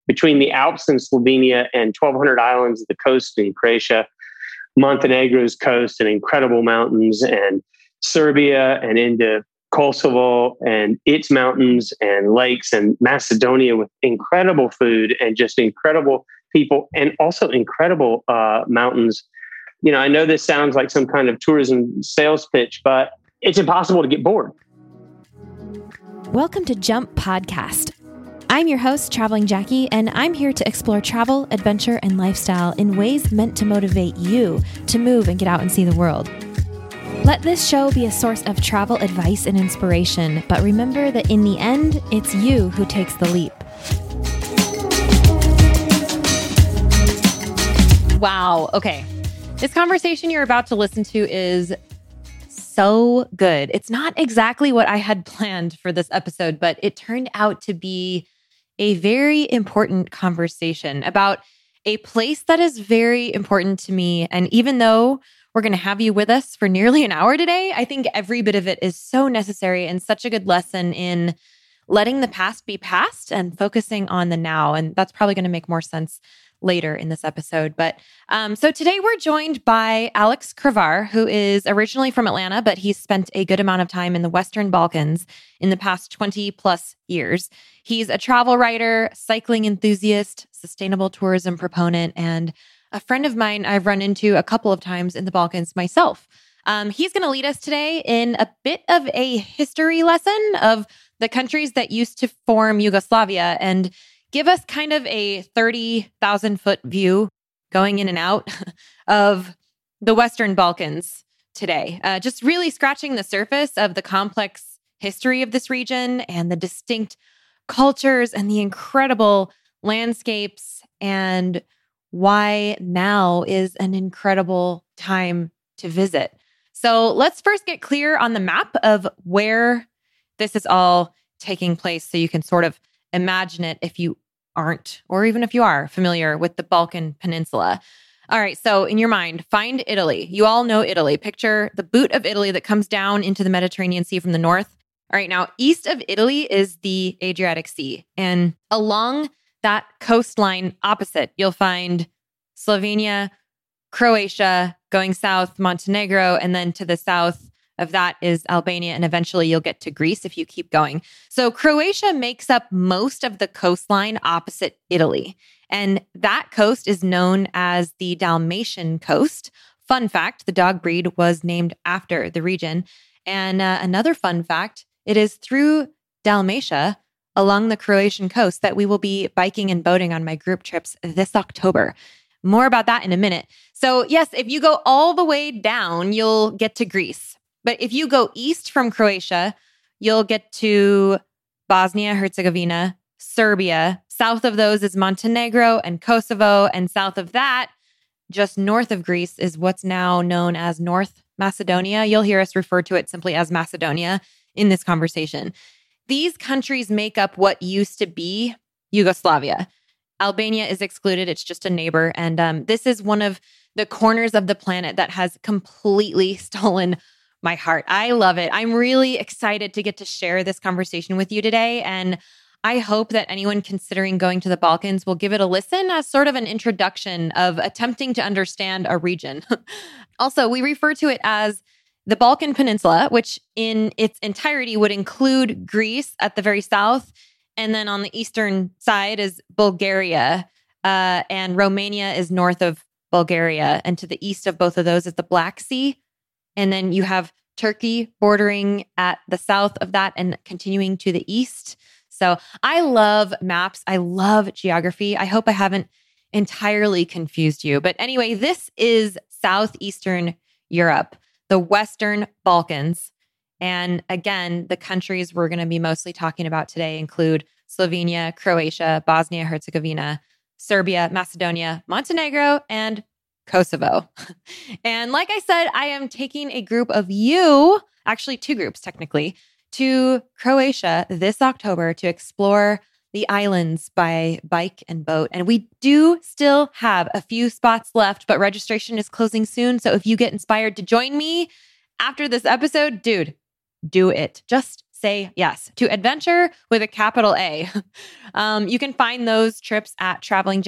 between the Alps in Slovenia and 1,200 islands of the coast in Croatia, Montenegro's coast and incredible mountains, and Serbia and into Kosovo and its mountains and lakes, and Macedonia with incredible food and just incredible people, and also incredible mountains. I know this sounds like some kind of tourism sales pitch, but it's impossible to get bored. Welcome to Jump Podcast. I'm your host, Traveling Jackie, and I'm here to explore travel, adventure, and lifestyle in ways meant to motivate you to move and get out and see the world. Let this show be a source of travel advice and inspiration, but remember that in the end, it's you who takes the leap. Wow. Okay. This conversation you're about to listen to is so good. It's not exactly what I had planned for this episode, but it turned out to be a very important conversation about a place that is very important to me. And even though we're going to have you with us for nearly an hour today, I think every bit of it is so necessary and such a good lesson in letting the past be past and focusing on the now. And that's probably going to make more sense later in this episode. But so today we're joined by Alex Kravar, who is originally from Atlanta, but he's spent a good amount of time in the Western Balkans in the past 20 plus years. He's a travel writer, cycling enthusiast, sustainable tourism proponent, and a friend of mine I've run into a couple of times in the Balkans myself. He's going to lead us today in a bit of a history lesson of the countries that used to form Yugoslavia and give us kind of a 30,000 foot view going in and out of the Western Balkans today. Just really scratching the surface of the complex history of this region and the distinct cultures and the incredible landscapes, and why now is an incredible time to visit. So let's first get clear on the map of where this is all taking place so you can sort of imagine it if you aren't, or even if you are familiar with the Balkan Peninsula. All right, so in your mind, find Italy. You all know Italy. Picture the boot of Italy that comes down into the Mediterranean Sea from the north. All right, now east of Italy is the Adriatic Sea. And along that coastline opposite, you'll find Slovenia, Croatia, going south, Montenegro, and then to the south of that is Albania, and eventually you'll get to Greece if you keep going. So Croatia makes up most of the coastline opposite Italy, and that coast is known as the Dalmatian coast. Fun fact, the dog breed was named after the region. And another fun fact, it is through Dalmatia along the Croatian coast that we will be biking and boating on my group trips this October. More about that in a minute. So yes, if you go all the way down, you'll get to Greece. But if you go east from Croatia, you'll get to Bosnia, Herzegovina, Serbia. South of those is Montenegro and Kosovo. And south of that, just north of Greece, is what's now known as North Macedonia. You'll hear us refer to it simply as Macedonia in this conversation. These countries make up what used to be Yugoslavia. Albania is excluded. It's just a neighbor. And this is one of the corners of the planet that has completely stolen my heart. I love it. I'm really excited to get to share this conversation with you today. And I hope that anyone considering going to the Balkans will give it a listen as sort of an introduction of attempting to understand a region. Also, we refer to it as the Balkan Peninsula, which in its entirety would include Greece at the very south. And then on the eastern side is Bulgaria, and Romania is north of Bulgaria. And to the east of both of those is the Black Sea. And then you have Turkey bordering at the south of that and continuing to the east. So I love maps. I love geography. I hope I haven't entirely confused you. But anyway, this is Southeastern Europe, the Western Balkans. And again, the countries we're going to be mostly talking about today include Slovenia, Croatia, Bosnia, Herzegovina, Serbia, Macedonia, Montenegro, and Kosovo. And like I said, I am taking a group of you, actually two groups technically, to Croatia this October to explore the islands by bike and boat. And we do still have a few spots left, but registration is closing soon. So if you get inspired to join me after this episode, dude, do it. Just say yes to adventure with a capital A. You can find those trips at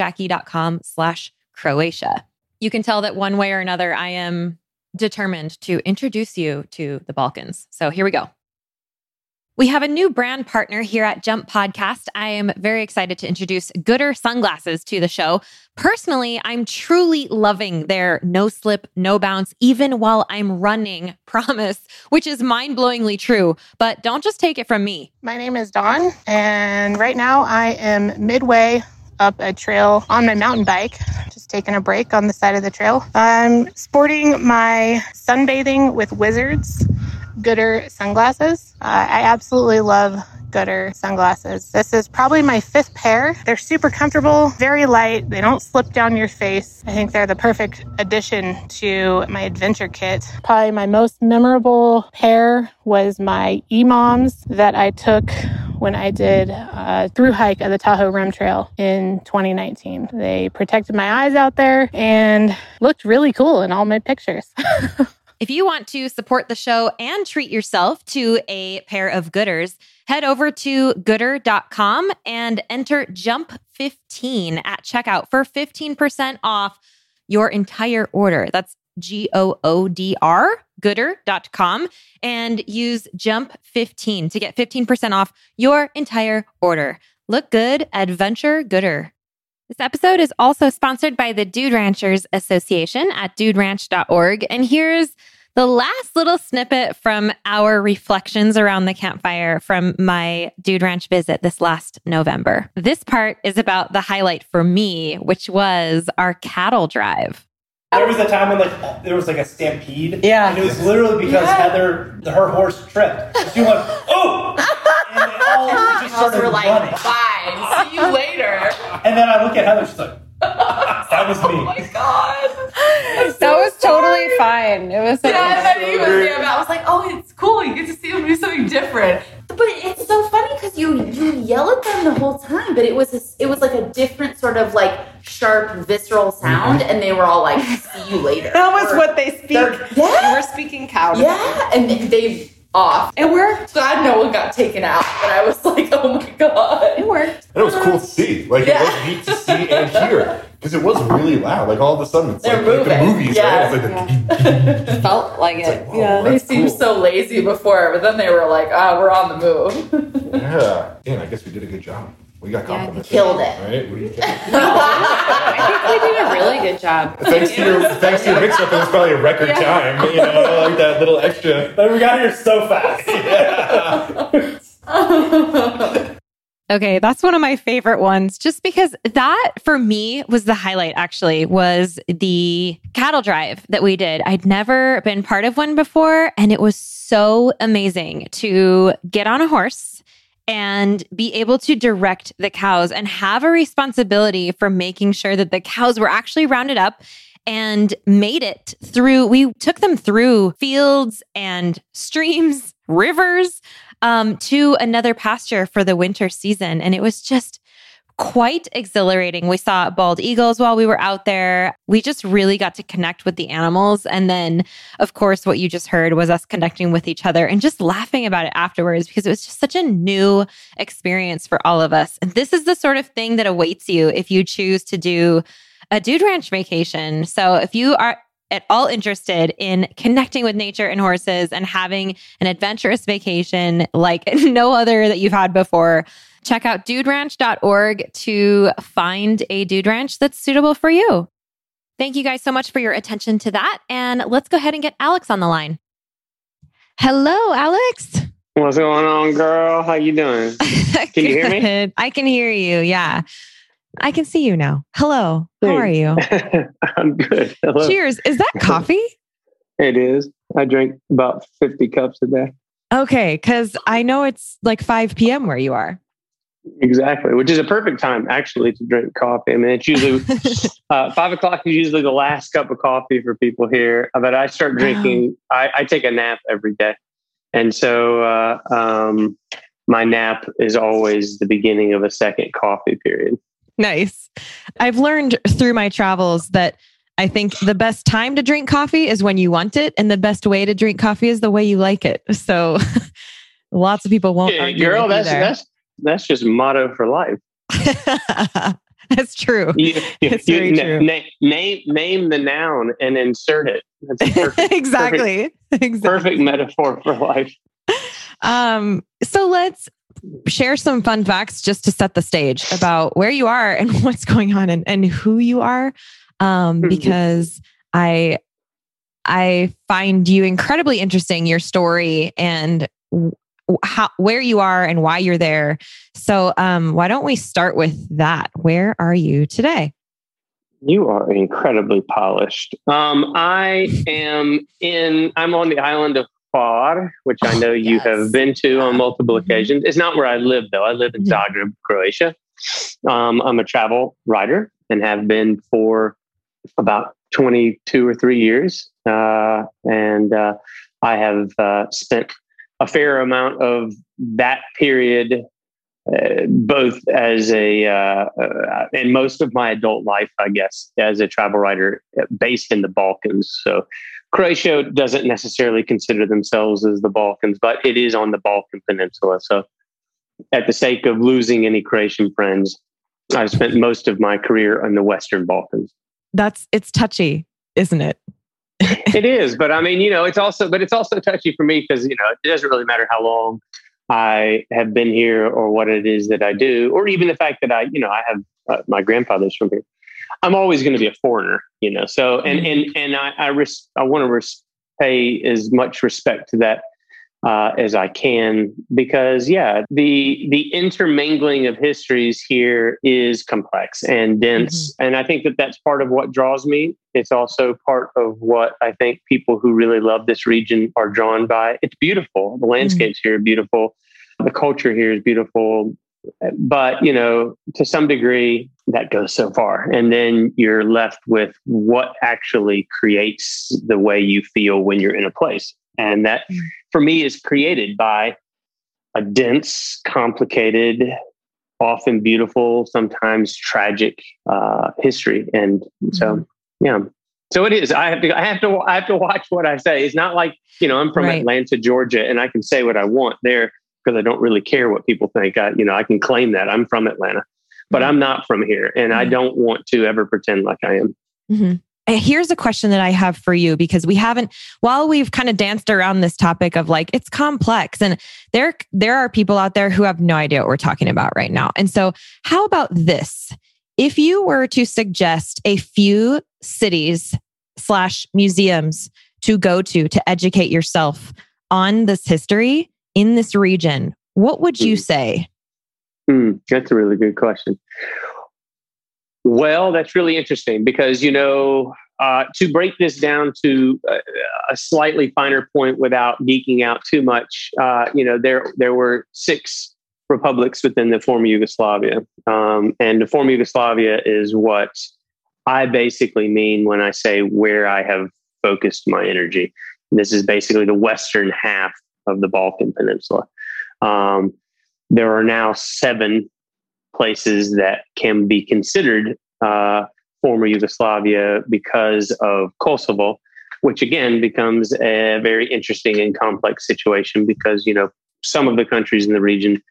travelingjackie.com/Croatia. You can tell that one way or another, I am determined to introduce you to the Balkans. So here we go. We have a new brand partner here at Jump Podcast. I am very excited to introduce Goodr sunglasses to the show. Personally, I'm truly loving their no slip, no bounce, even while I'm running promise, which is mind-blowingly true. But don't just take it from me. My name is Dawn, and right now I am midway up a trail on my mountain bike, just taking a break on the side of the trail. I'm sporting my Sunbathing with Wizards Goodr sunglasses. I absolutely love Goodr sunglasses. This is probably my 5th pair. They're super comfortable, very light. They don't slip down your face. I think they're the perfect addition to my adventure kit. Probably my most memorable pair was my EMOMs that I took when I did a thru hike of the Tahoe Rim Trail in 2019. They protected my eyes out there and looked really cool in all my pictures. If you want to support the show and treat yourself to a pair of Goodrs, head over to goodr.com and enter JUMP15 at checkout for 15% off your entire order. That's GOODR, goodr.com, and use JUMP15 to get 15% off your entire order. Look good, adventure Goodr. This episode is also sponsored by the Dude Ranchers Association at duderanch.org. And here's the last little snippet from our reflections around the campfire from my Dude Ranch visit this last November. This part is about the highlight for me, which was our cattle drive. There was a time when there was a stampede. Yeah. And it was literally because Heather, her horse tripped. She went, oh! And they all just started running. Fine, see you later. And then I look at Heather, she's like, that was me. Oh my God. That was totally fine. It was so and then he was there, but I was like, oh, it's cool. You get to see him do something different. But it's so funny because you yell at them the whole time, but it was like a different sort of sharp, visceral sound, and they were all like, see you later. That was what they speak. Yeah. They were speaking cow. Yeah, and they off. It worked. Glad no one got taken out, but I was like, oh my God. It worked. And it was cool to see. It was neat to see and hear. Because it was really loud. All of a sudden, it's they're like the movies, right? It felt like it. They seemed so lazy before, but then they were like, we're on the move. Yeah. And I guess we did a good job. We got compliments. Killed it. Right? I think we did a really good job. Thanks to your mix-up, it was probably a record time. Like that little extra. But we got here so fast. Yeah. Okay, that's one of my favorite ones, just because that, for me, was the highlight, actually, was the cattle drive that we did. I'd never been part of one before, and it was so amazing to get on a horse and be able to direct the cows and have a responsibility for making sure that the cows were actually rounded up and made it through. We took them through fields and streams, rivers, to another pasture for the winter season. And it was just quite exhilarating. We saw bald eagles while we were out there. We just really got to connect with the animals. And then, of course, what you just heard was us connecting with each other and just laughing about it afterwards, because it was just such a new experience for all of us. And this is the sort of thing that awaits you if you choose to do a Dude Ranch vacation. So if you are at all interested in connecting with nature and horses and having an adventurous vacation like no other that you've had before, check out duderanch.org to find a dude ranch that's suitable for you. Thank you guys so much for your attention to that. And let's go ahead and get Alex on the line. Hello, Alex. What's going on, girl? How you doing? Can you hear me? I can hear you. Yeah. I can see you now. Hello. How are you? I'm good. Hello. Cheers. Is that coffee? It is. I drink about 50 cups a day. Okay. Because I know it's like 5 p.m. where you are. Exactly. Which is a perfect time, actually, to drink coffee. I mean, it's usually 5 o'clock is usually the last cup of coffee for people here. But I start drinking. I take a nap every day. And so my nap is always the beginning of a second coffee period. Nice. I've learned through my travels that I think the best time to drink coffee is when you want it, and the best way to drink coffee is the way you like it. So Lots of people won't argue girl, with you there. that's just motto for life. That's true. It's very true. Name the noun and insert it. That's perfect. Exactly. Perfect metaphor for life. So let's share some fun facts just to set the stage about where you are and what's going on and who you are. Because I find you incredibly interesting, your story and where you are and why you're there. So why don't we start with that? Where are you today? You are incredibly polished. I'm on the island of Hvar, which I know you have been to on multiple occasions. It's not where I live, though. I live in Zagreb, Croatia. I'm a travel writer and have been for about 22 or 3 years. And I have spent a fair amount of that period, both as and most of my adult life, I guess, as a travel writer based in the Balkans. So Croatia doesn't necessarily consider themselves as the Balkans, but it is on the Balkan Peninsula. So at the sake of losing any Croatian friends, I've spent most of my career in the Western Balkans. It's touchy, isn't it? It is, but I mean, it's also touchy for me because, it doesn't really matter how long I have been here or what it is that I do, or even the fact that I have my grandfather's from here. I'm always going to be a foreigner, so, and I want to pay as much respect to that as I can, because the intermingling of histories here is complex and dense. And I think that that's part of what draws me. It's also part of what I think people who really love this region are drawn by. It's beautiful. The landscapes here are beautiful. The culture here is beautiful. But, to some degree, that goes so far. And then you're left with what actually creates the way you feel when you're in a place. And that, for me, is created by a dense, complicated, often beautiful, sometimes tragic history. And so, so it is. I have to watch what I say. It's not like, I'm from Atlanta, Georgia, and I can say what I want there because I don't really care what people think. I can claim that I'm from Atlanta, but I'm not from here, and I don't want to ever pretend like I am. Mm-hmm. Here's a question that I have for you, because while we've kind of danced around this topic of like, it's complex, and there are people out there who have no idea what we're talking about right now. And so how about this? If you were to suggest a few cities / museums to go to educate yourself on this history in this region, what would you say? That's a really good question. Well, that's really interesting because, to break this down to a slightly finer point without geeking out too much, there were 6 republics within the former Yugoslavia. And the former Yugoslavia is what I basically mean when I say where I have focused my energy. This is basically the western half of the Balkan Peninsula. There are now 7 places that can be considered former Yugoslavia because of Kosovo, which again becomes a very interesting and complex situation because, some of the countries in the region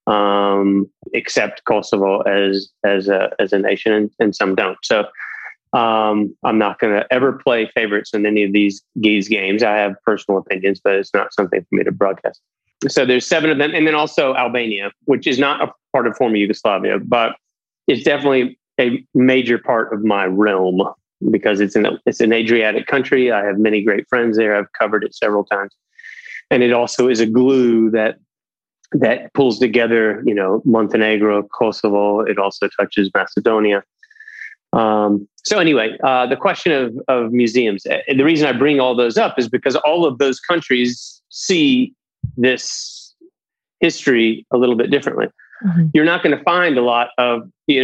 accept Kosovo as a nation and some don't. So I'm not going to ever play favorites in any of these games. I have personal opinions, but it's not something for me to broadcast. So there's 7 of them. And then also Albania, which is not a part of former Yugoslavia, but it's definitely a major part of my realm because it's an Adriatic country. I have many great friends there. I've covered it several times. And it also is a glue that pulls together, Montenegro, Kosovo. It also touches Macedonia. So anyway, the question of museums, the reason I bring all those up is because all of those countries see this history a little bit differently. Mm-hmm. You're not going to find a lot of,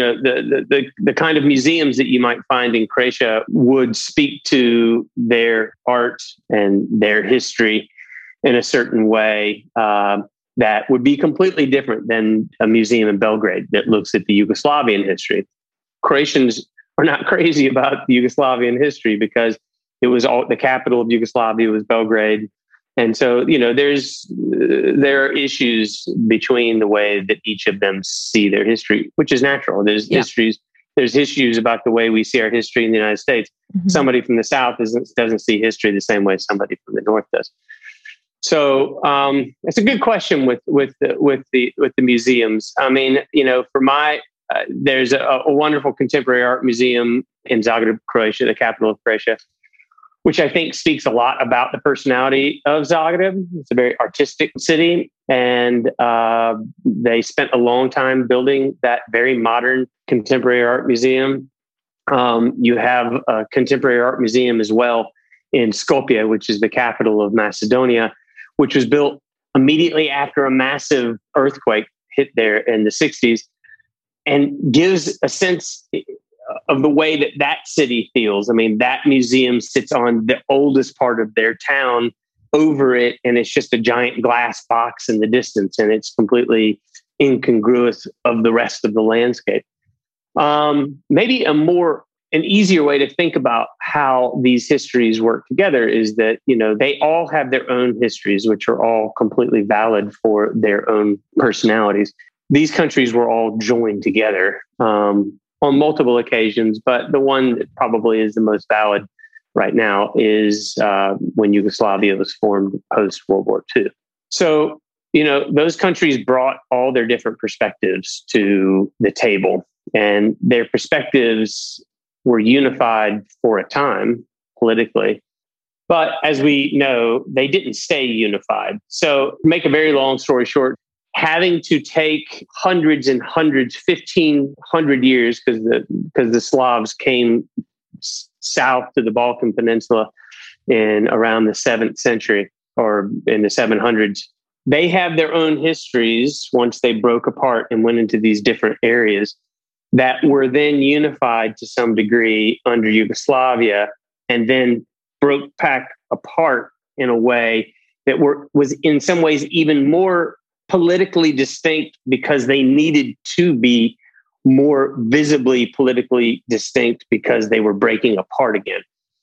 the kind of museums that you might find in Croatia would speak to their art and their history in a certain way that would be completely different than a museum in Belgrade that looks at the Yugoslavian history. Croatians are not crazy about the Yugoslavian history because it was all the capital of Yugoslavia was Belgrade. And so, there are issues between the way that each of them see their history, which is natural. There's issues about the way we see our history in the United States. Mm-hmm. Somebody from the South doesn't see history the same way somebody from the North does. So it's a good question with the museums. I mean, there's a wonderful contemporary art museum in Zagreb, Croatia, the capital of Croatia, which I think speaks a lot about the personality of Zagreb. It's a very artistic city, and they spent a long time building that very modern contemporary art museum. You have a contemporary art museum as well in Skopje, which is the capital of Macedonia, which was built immediately after a massive earthquake hit there in the 60s, and gives a sense of the way that city feels. I mean, that museum sits on the oldest part of their town over it, and it's just a giant glass box in the distance, and it's completely incongruous of the rest of the landscape. Maybe an easier way to think about how these histories work together is that, they all have their own histories, which are all completely valid for their own personalities. These countries were all joined together on multiple occasions, but the one that probably is the most valid right now is when Yugoslavia was formed post World War II. So, those countries brought all their different perspectives to the table, and their perspectives were unified for a time politically. But as we know, they didn't stay unified. So, to make a very long story short, having to take hundreds and hundreds, 1,500 years, because the Slavs came south to the Balkan Peninsula in around the 7th century or in the 700s. They have their own histories once they broke apart and went into these different areas that were then unified to some degree under Yugoslavia, and then broke back apart in a way that was in some ways even more politically distinct, because they needed to be more visibly politically distinct because they were breaking apart again.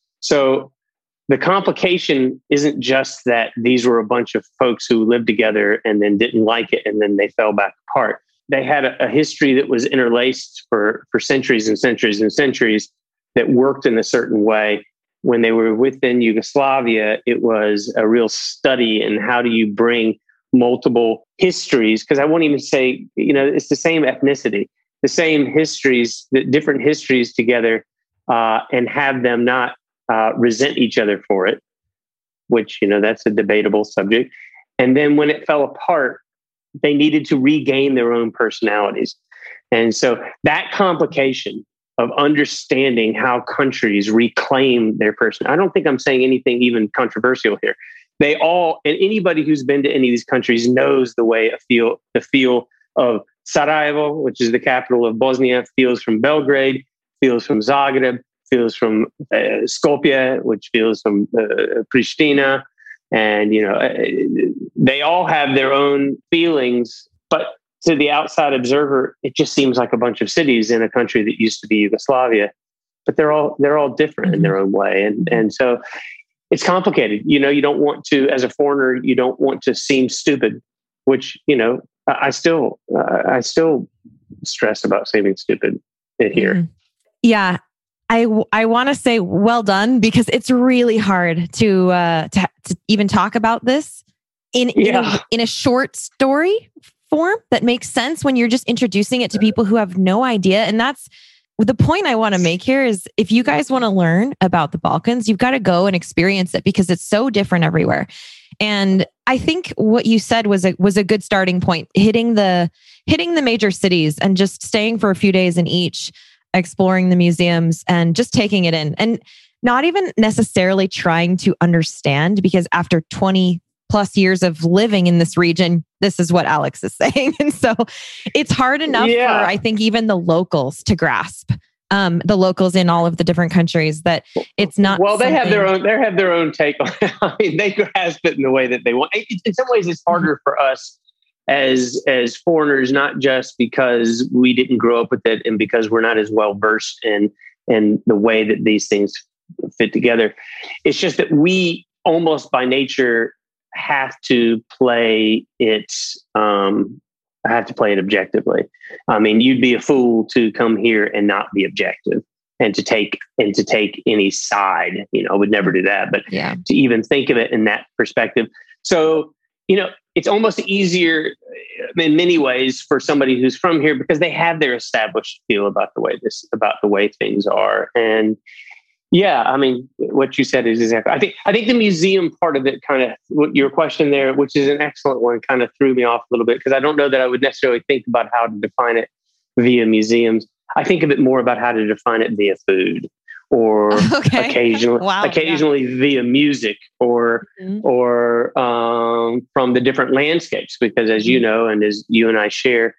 So the complication isn't just that these were a bunch of folks who lived together and then didn't like it and then they fell back apart. They had a history that was interlaced for centuries and centuries and centuries that worked in a certain way. When they were within Yugoslavia, it was a real study in how do you bring multiple histories, because I won't even say, it's the same ethnicity, the same histories, the different histories together, and have them not resent each other for it, which, that's a debatable subject. And then when it fell apart, they needed to regain their own personalities. And so that complication of understanding how countries reclaim their person, I don't think I'm saying anything even controversial here. They all, and anybody who's been to any of these countries knows the feel of Sarajevo, which is the capital of Bosnia, feels from Belgrade, feels from Zagreb, feels from Skopje, which feels from Pristina. And, they all have their own feelings, but to the outside observer, it just seems like a bunch of cities in a country that used to be Yugoslavia, but they're all different in their own way. And so it's complicated. You don't want to, as a foreigner, you don't want to seem stupid, which, I still stress about seeming stupid here. Mm-hmm. Yeah. I want to say well done, because it's really hard to even talk about this in a short story form that makes sense when you're just introducing it to people who have no idea. And that's the point I want to make here is, if you guys want to learn about the Balkans, you've got to go and experience it, because it's so different everywhere. And I think what you said was a good starting point, hitting the major cities and just staying for a few days in each, exploring the museums and just taking it in, and not even necessarily trying to understand, because after 20 plus years of living in this region, this is what Alex is saying. And so it's hard enough for, I think, even the locals to grasp, the locals in all of the different countries, that it's not. Well, they have their own take on it. I mean, they grasp it in the way that they want. In some ways, it's harder for us as foreigners, not just because we didn't grow up with it and because we're not as well versed in the way that these things fit together. It's just that we almost by nature have to play it. I have to play it objectively. I mean, you'd be a fool to come here and not be objective and to take any side. I would never do that. But to even think of it in that perspective. So, it's almost easier in many ways for somebody who's from here because they have their established feel about the way things are. And yeah, I mean, what you said is exactly. I think the museum part of it kind of, your question there, which is an excellent one, kind of threw me off a little bit because I don't know that I would necessarily think about how to define it via museums. I think of it more about how to define it via food or occasionally via music or from the different landscapes. Because as you know, and as you and I share,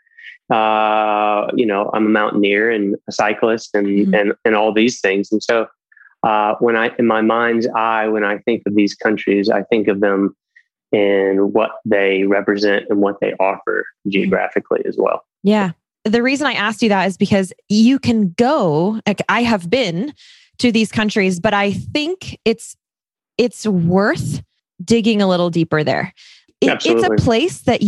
I'm a mountaineer and a cyclist and all these things. And so in my mind's eye, when I think of these countries, I think of them in what they represent and what they offer geographically as well. Yeah. The reason I asked you that is because you can go, like I have been to these countries, but I think it's worth digging a little deeper there. It's a place that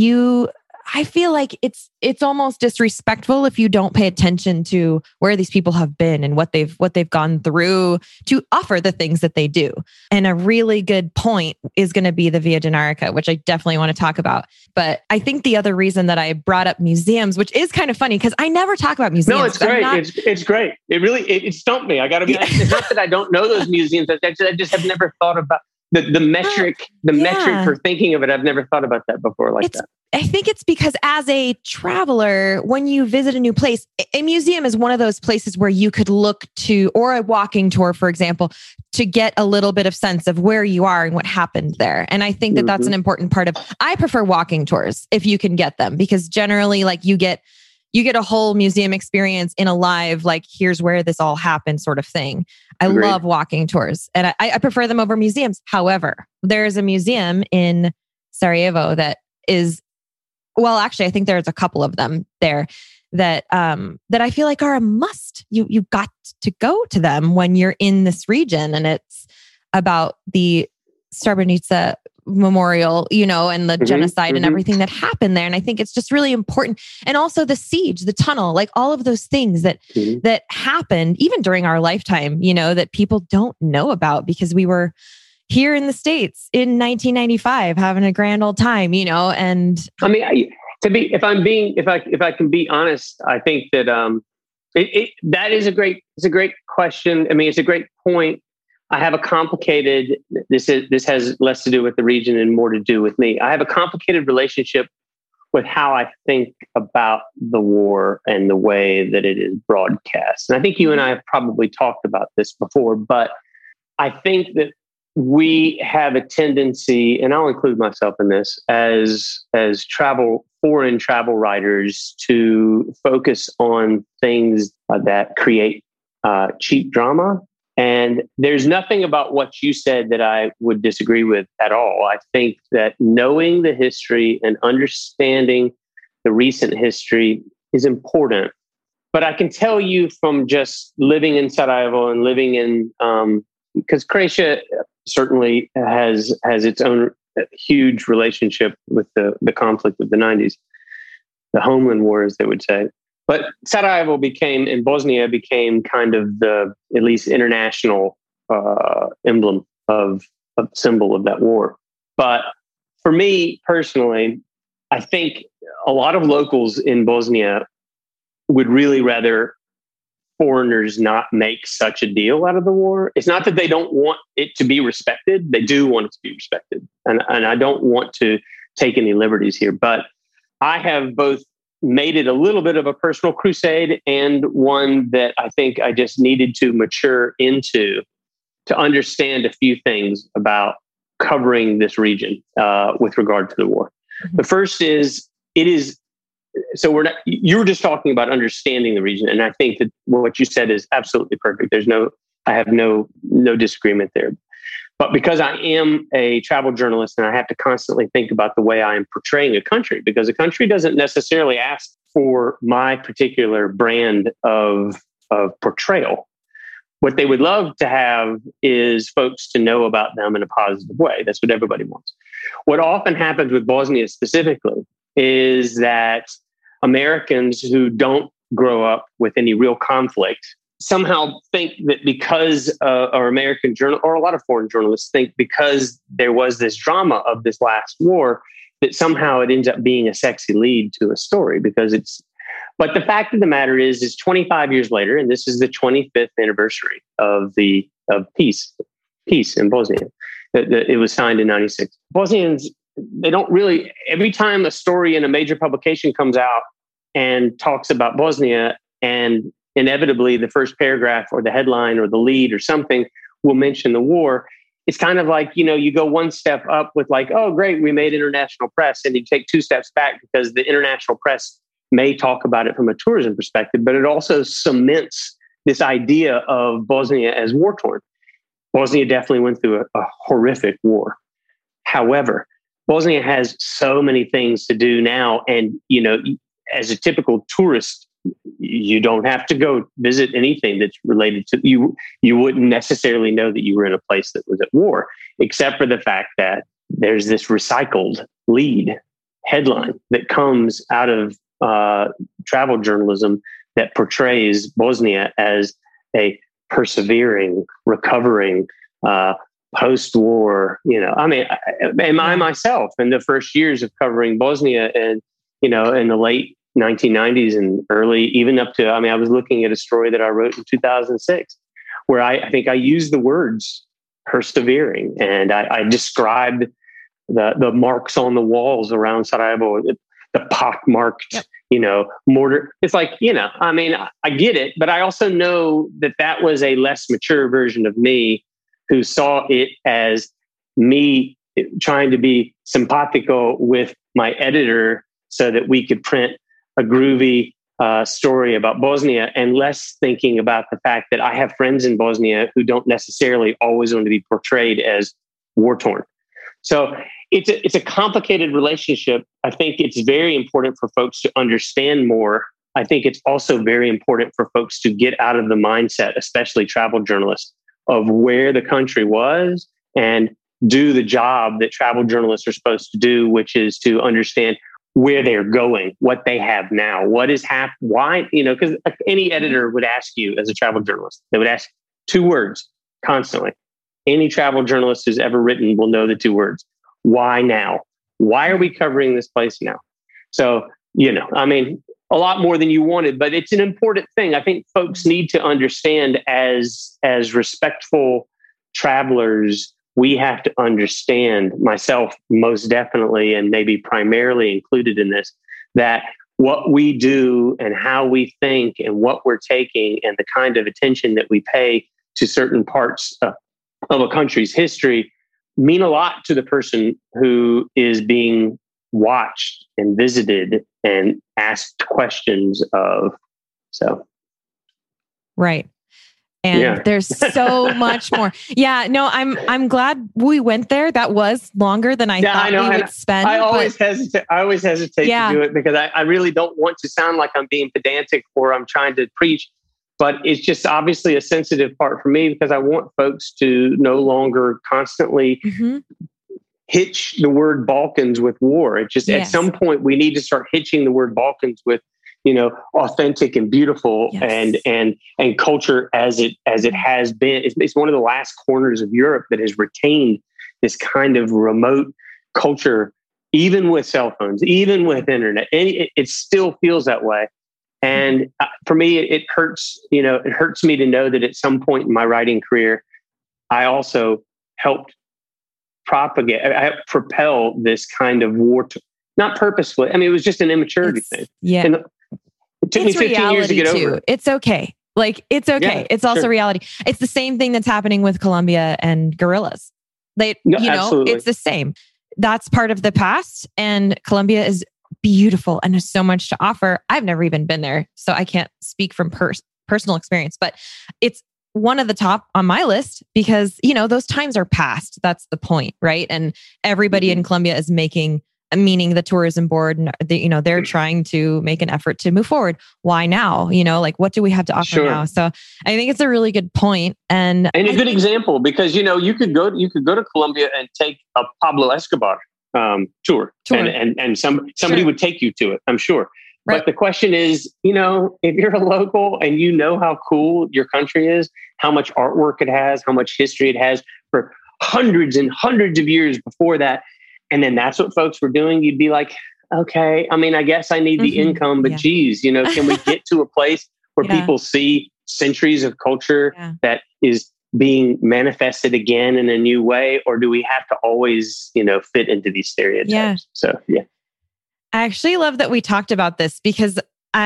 I feel like it's almost disrespectful if you don't pay attention to where these people have been and what they've gone through to offer the things that they do. And a really good point is going to be the Via Dinarica, which I definitely want to talk about. But I think the other reason that I brought up museums, which is kind of funny because I never talk about museums. No, it's great. It's great. It really it stumped me. I got to be honest. It's not that I don't know those museums. I just have never thought about the metric for thinking of it. I've never thought about that before that. I think it's because as a traveler, when you visit a new place, a museum is one of those places where you could look to, or a walking tour, for example, to get a little bit of sense of where you are and what happened there. And I think that that's an important part of, I prefer walking tours if you can get them, because generally like you get a whole museum experience in a live, like here's where this all happened sort of thing. I love walking tours and I prefer them over museums. However, there's a museum in Sarajevo that is, well, actually, I think there's a couple of them there that I feel like are a must. You've got to go to them when you're in this region, and it's about the Srebrenica memorial, and the genocide and everything that happened there. And I think it's just really important. And also the siege, the tunnel, like all of those things that happened even during our lifetime, that people don't know about because we were here in the States in 1995 having a grand old time, and I mean, if I can be honest, I think that that is a great question. I mean, it's a great point. I have a complicated, this has less to do with the region and more to do with me. I have a complicated relationship with how I think about the war and the way that it is broadcast. And I think you and I have probably talked about this before, but I think that we have a tendency, and I'll include myself in this, as foreign travel writers to focus on things that create cheap drama. And there's nothing about what you said that I would disagree with at all. I think that knowing the history and understanding the recent history is important. But I can tell you from just living in Sarajevo and living in, because Croatia certainly has its own huge relationship with the conflict of the 90s, the homeland war, as they would say. But Sarajevo Bosnia became kind of the, at least international emblem of symbol of that war. But for me personally, I think a lot of locals in Bosnia would really rather foreigners not make such a deal out of the war. It's not that they don't want it to be respected. They do want it to be respected. And I don't want to take any liberties here, but I have both made it a little bit of a personal crusade and one that I think I just needed to mature into to understand a few things about covering this region with regard to the war. The first is, so you were just talking about understanding the region. And I think that what you said is absolutely perfect. I have no disagreement there. But because I am a travel journalist and I have to constantly think about the way I am portraying a country, because a country doesn't necessarily ask for my particular brand of portrayal. what they would love to have is folks to know about them in a positive way. That's what everybody wants. What often happens with Bosnia specifically is that Americans who don't grow up with any real conflict somehow think that because or American journal or a lot of foreign journalists think because there was this drama of this last war, that somehow it ends up being a sexy lead to a story but the fact of the matter is 25 years later, and this is the 25th anniversary of peace in Bosnia. It was signed in 96. Bosnians, they don't really, every time a story in a major publication comes out and talks about Bosnia, and inevitably the first paragraph or the headline or the lead or something will mention the war, it's kind of like, you go one step up with like, oh, great, we made international press. And you take two steps back because the international press may talk about it from a tourism perspective, but it also cements this idea of Bosnia as war-torn. Bosnia definitely went through a horrific war. However, Bosnia has so many things to do now. And, as a typical tourist, you don't have to go visit anything that's related to you. You wouldn't necessarily know that you were in a place that was at war, except for the fact that there's this recycled lead headline that comes out of travel journalism that portrays Bosnia as a persevering, recovering, post-war. I myself in the first years of covering Bosnia and in the late 1990s and early, even up to, I was looking at a story that I wrote in 2006, where I think I used the words persevering, and I described the marks on the walls around Sarajevo, the pockmarked, mortar. It's like, I get it, but I also know that was a less mature version of me who saw it as me trying to be simpatico with my editor so that we could print a groovy story about Bosnia, and less thinking about the fact that I have friends in Bosnia who don't necessarily always want to be portrayed as war-torn. So it's a complicated relationship. I think it's very important for folks to understand more. I think it's also very important for folks to get out of the mindset, especially travel journalists, of where the country was and do the job that travel journalists are supposed to do, which is to understand where they're going, what they have now, what is happening, why, because any editor would ask you as a travel journalist, they would ask two words constantly. Any travel journalist who's ever written will know the two words. Why now? Why are we covering this place now? So, a lot more than you wanted, but it's an important thing. I think folks need to understand as respectful travelers, we have to understand, myself most definitely, and maybe primarily included in this, that what we do and how we think and what we're taking and the kind of attention that we pay to certain parts of a country's history mean a lot to the person who is being watched and visited and asked questions of. So, right. And there's so much more. Yeah, no, I'm glad we went there. That was longer than I thought we would spend. I always hesitate to do it because I really don't want to sound like I'm being pedantic or I'm trying to preach. But it's just obviously a sensitive part for me because I want folks to no longer constantly hitch the word Balkans with war. It just at some point we need to start hitching the word Balkans with, authentic and beautiful and culture as it has been. It's one of the last corners of Europe that has retained this kind of remote culture, even with cell phones, even with internet. And it still feels that way. And for me, it hurts. It hurts me to know that at some point in my writing career, I also helped propel this kind of war, not purposefully. It was just an immaturity thing. Yeah. And it took me 15 years to get over it. It's okay. It's okay. Yeah, it's also reality. It's the same thing that's happening with Colombia and guerrillas. Absolutely. It's the same. That's part of the past. And Colombia is beautiful and has so much to offer. I've never even been there, so I can't speak from personal experience, but it's one of the top on my list because, those times are past. That's the point, right? And everybody in Colombia is making meaning the tourism board, they're trying to make an effort to move forward. Why now? Like, what do we have to offer now? So I think it's a really good point. And a good example, because, you could go to Colombia and take a Pablo Escobar tour. And somebody would take you to it, I'm sure. Right. But the question is, if you're a local and you know how cool your country is, how much artwork it has, how much history it has for hundreds and hundreds of years before that, and then that's what folks were doing, you'd be like, okay, I mean, I guess I need the income, but geez, can we get to a place where people see centuries of culture that is being manifested again in a new way, or do we have to always, fit into these stereotypes? Yeah. So, yeah. I actually love that we talked about this because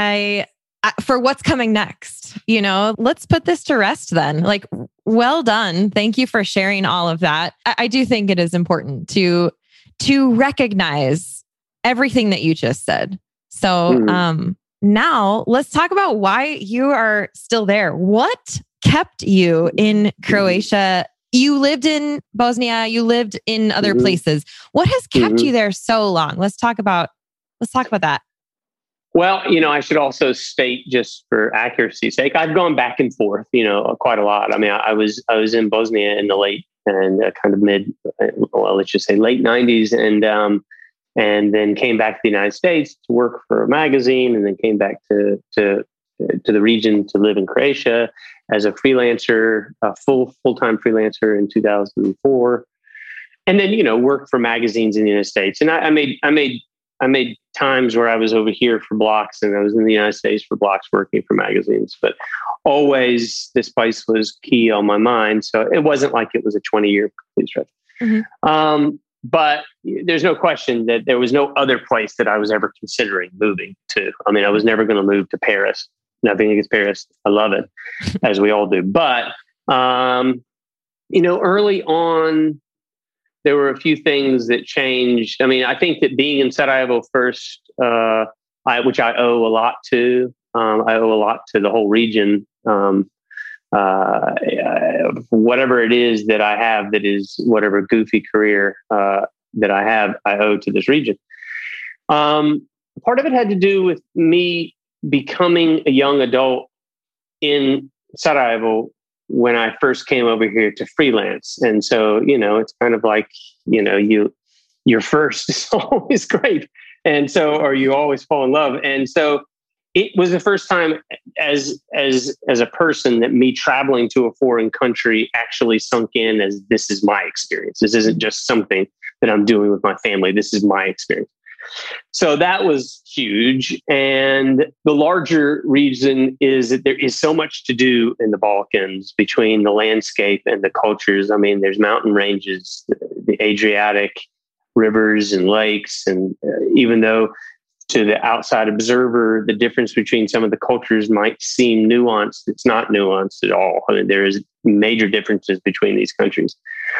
for what's coming next, let's put this to rest then. Like, well done. Thank you for sharing all of that. I do think it is important to recognize everything that you just said. So now let's talk about why you are still there. What kept you in Croatia? You lived in Bosnia, you lived in other places. What has kept you there so long? Let's talk about that. Well, I should also state, just for accuracy's sake, I've gone back and forth, quite a lot. I mean, I was in Bosnia in the late and kind of let's just say late 90s, and then came back to the United States to work for a magazine, and then came back to the region to live in Croatia as a freelancer, a full-time freelancer in 2004, and then worked for magazines in the United States. And I made times where I was over here for blocks, and I was in the United States for blocks working for magazines. But always this place was key on my mind. So it wasn't like it was a 20-year complete stretch. But there's no question that there was no other place that I was ever considering moving to. I mean, I was never going to move to Paris. Nothing against Paris. I love it, as we all do. But, early on, there were a few things that changed. I mean, I think that being in Sarajevo first, which I owe a lot to, I owe a lot to the whole region. Whatever it is that I have, that is whatever goofy career that I have, I owe to this region. Part of it had to do with me becoming a young adult in Sarajevo when I first came over here to freelance. And so, it's kind of like, your first is always great. And so, or you always fall in love. And so it was the first time as a person that me traveling to a foreign country actually sunk in as this is my experience. This isn't just something that I'm doing with my family. This is my experience. So that was huge. And the larger reason is that there is so much to do in the Balkans between the landscape and the cultures. I mean, there's mountain ranges, the Adriatic, rivers and lakes. And even though to the outside observer, the difference between some of the cultures might seem nuanced, it's not nuanced at all. I mean, there is major differences between these countries.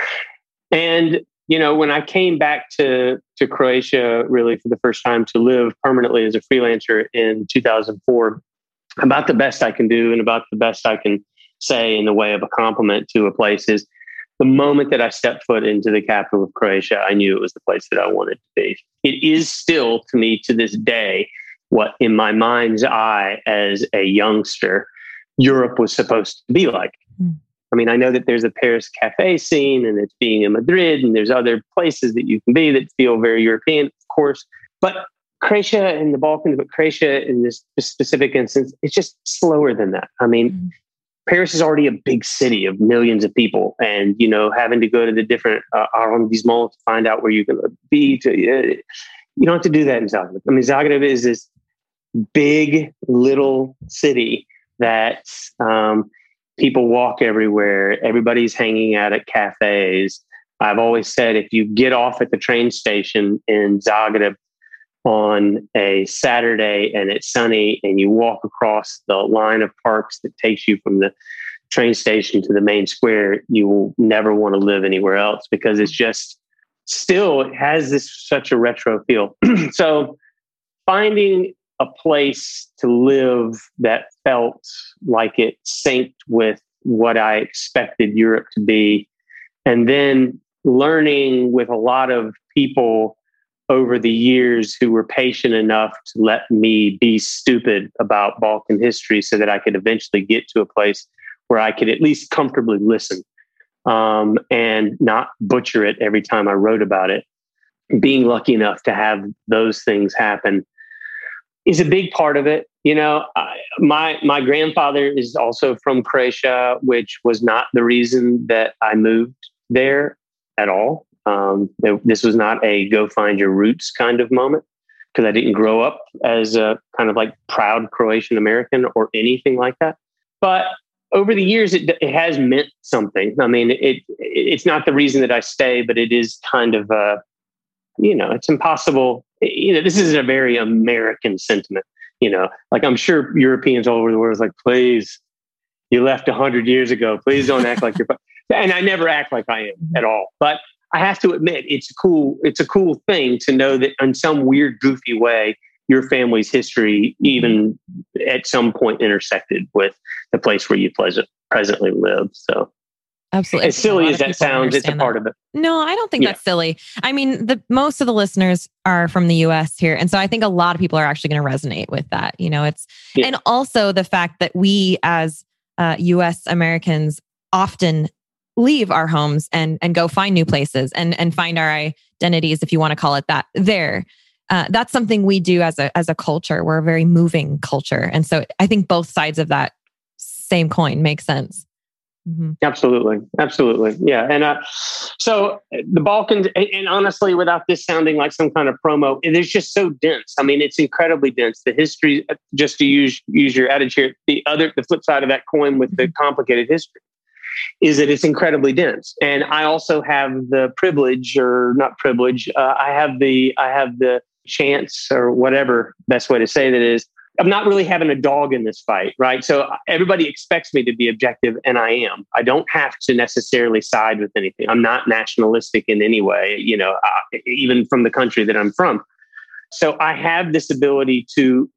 And when I came back to Croatia, really for the first time to live permanently as a freelancer in 2004, about the best I can do and about the best I can say in the way of a compliment to a place is the moment that I stepped foot into the capital of Croatia, I knew it was the place that I wanted to be. It is still, to me, to this day, what in my mind's eye as a youngster, Europe was supposed to be like. I mean, I know that there's a Paris cafe scene and it's being in Madrid and there's other places that you can be that feel very European, of course. But Croatia and the Balkans, but Croatia in this specific instance, it's just slower than that. I mean, Paris is already a big city of millions of people and, having to go to the different arrondissements to find out where you're going to be. You don't have to do that in Zagreb. I mean, Zagreb is this big little city that people walk everywhere. Everybody's hanging out at cafes. I've always said, if you get off at the train station in Zagreb on a Saturday and it's sunny and you walk across the line of parks that takes you from the train station to the main square, you will never want to live anywhere else because it's just still, it has such a retro feel. So finding a place to live that felt like it synced with what I expected Europe to be. And then learning with a lot of people over the years who were patient enough to let me be stupid about Balkan history so that I could eventually get to a place where I could at least comfortably listen and not butcher it every time I wrote about it. Being lucky enough to have those things happen is a big part of it. You know, my grandfather is also from Croatia, which was not the reason that I moved there at all. This was not a go find your roots kind of moment, because I didn't grow up as a kind of like proud Croatian American or anything like that. But over the years, it has meant something. I mean, it's not the reason that I stay, but it is kind of, it's impossible. This is a very American sentiment. Like I'm sure Europeans all over the world is like, please, you left 100 years ago. Please don't act like you're. And I never act like I am at all. But I have to admit, it's a cool thing to know that in some weird, goofy way, your family's history even at some point intersected with the place where you presently live. So. Absolutely. As silly as that sounds, it's a part of it. No, I don't think that's silly. I mean, most of the listeners are from the US here. And so I think a lot of people are actually going to resonate with that. And also the fact that we as US Americans often leave our homes and go find new places and find our identities, if you want to call it that, there. That's something we do as a culture. We're a very moving culture. And so I think both sides of that same coin make sense. Mm-hmm. Absolutely. Yeah. And so the Balkans, and honestly, without this sounding like some kind of promo, it is just so dense. I mean, it's incredibly dense. The history, just to use your adage here, the flip side of that coin with the complicated history is that it's incredibly dense. And I also have the privilege, or not privilege, I have the chance, or whatever best way to say that is, I'm not really having a dog in this fight, right? So everybody expects me to be objective, and I am. I don't have to necessarily side with anything. I'm not nationalistic in any way, even from the country that I'm from. So I have this ability to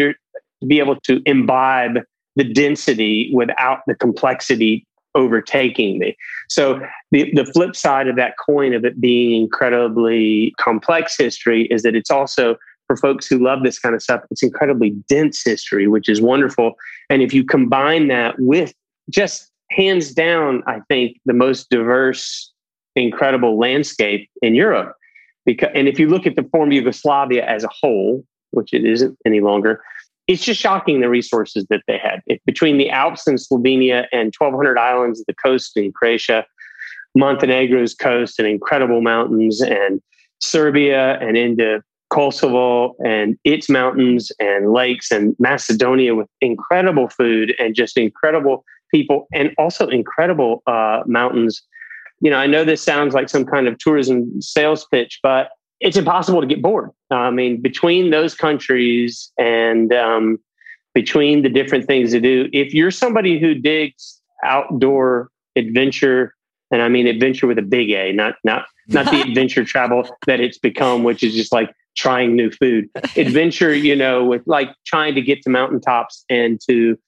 be able to imbibe the density without the complexity overtaking me. So the flip side of that coin of it being incredibly complex history is that it's also, for folks who love this kind of stuff, it's incredibly dense history, which is wonderful. And if you combine that with just hands down, I think the most diverse, incredible landscape in Europe, and if you look at the former Yugoslavia as a whole, which it isn't any longer, it's just shocking the resources that they had. Between the Alps in Slovenia and 1,200 islands of the coast in Croatia, Montenegro's coast and incredible mountains, and Serbia and into Kosovo and its mountains and lakes, and Macedonia with incredible food and just incredible people, and also incredible mountains. I know this sounds like some kind of tourism sales pitch, but it's impossible to get bored. I mean, between those countries and between the different things to do, if you're somebody who digs outdoor adventure, and I mean adventure with a big A, not the adventure travel that it's become, which is just like trying new food. Adventure, with like trying to get to mountaintops and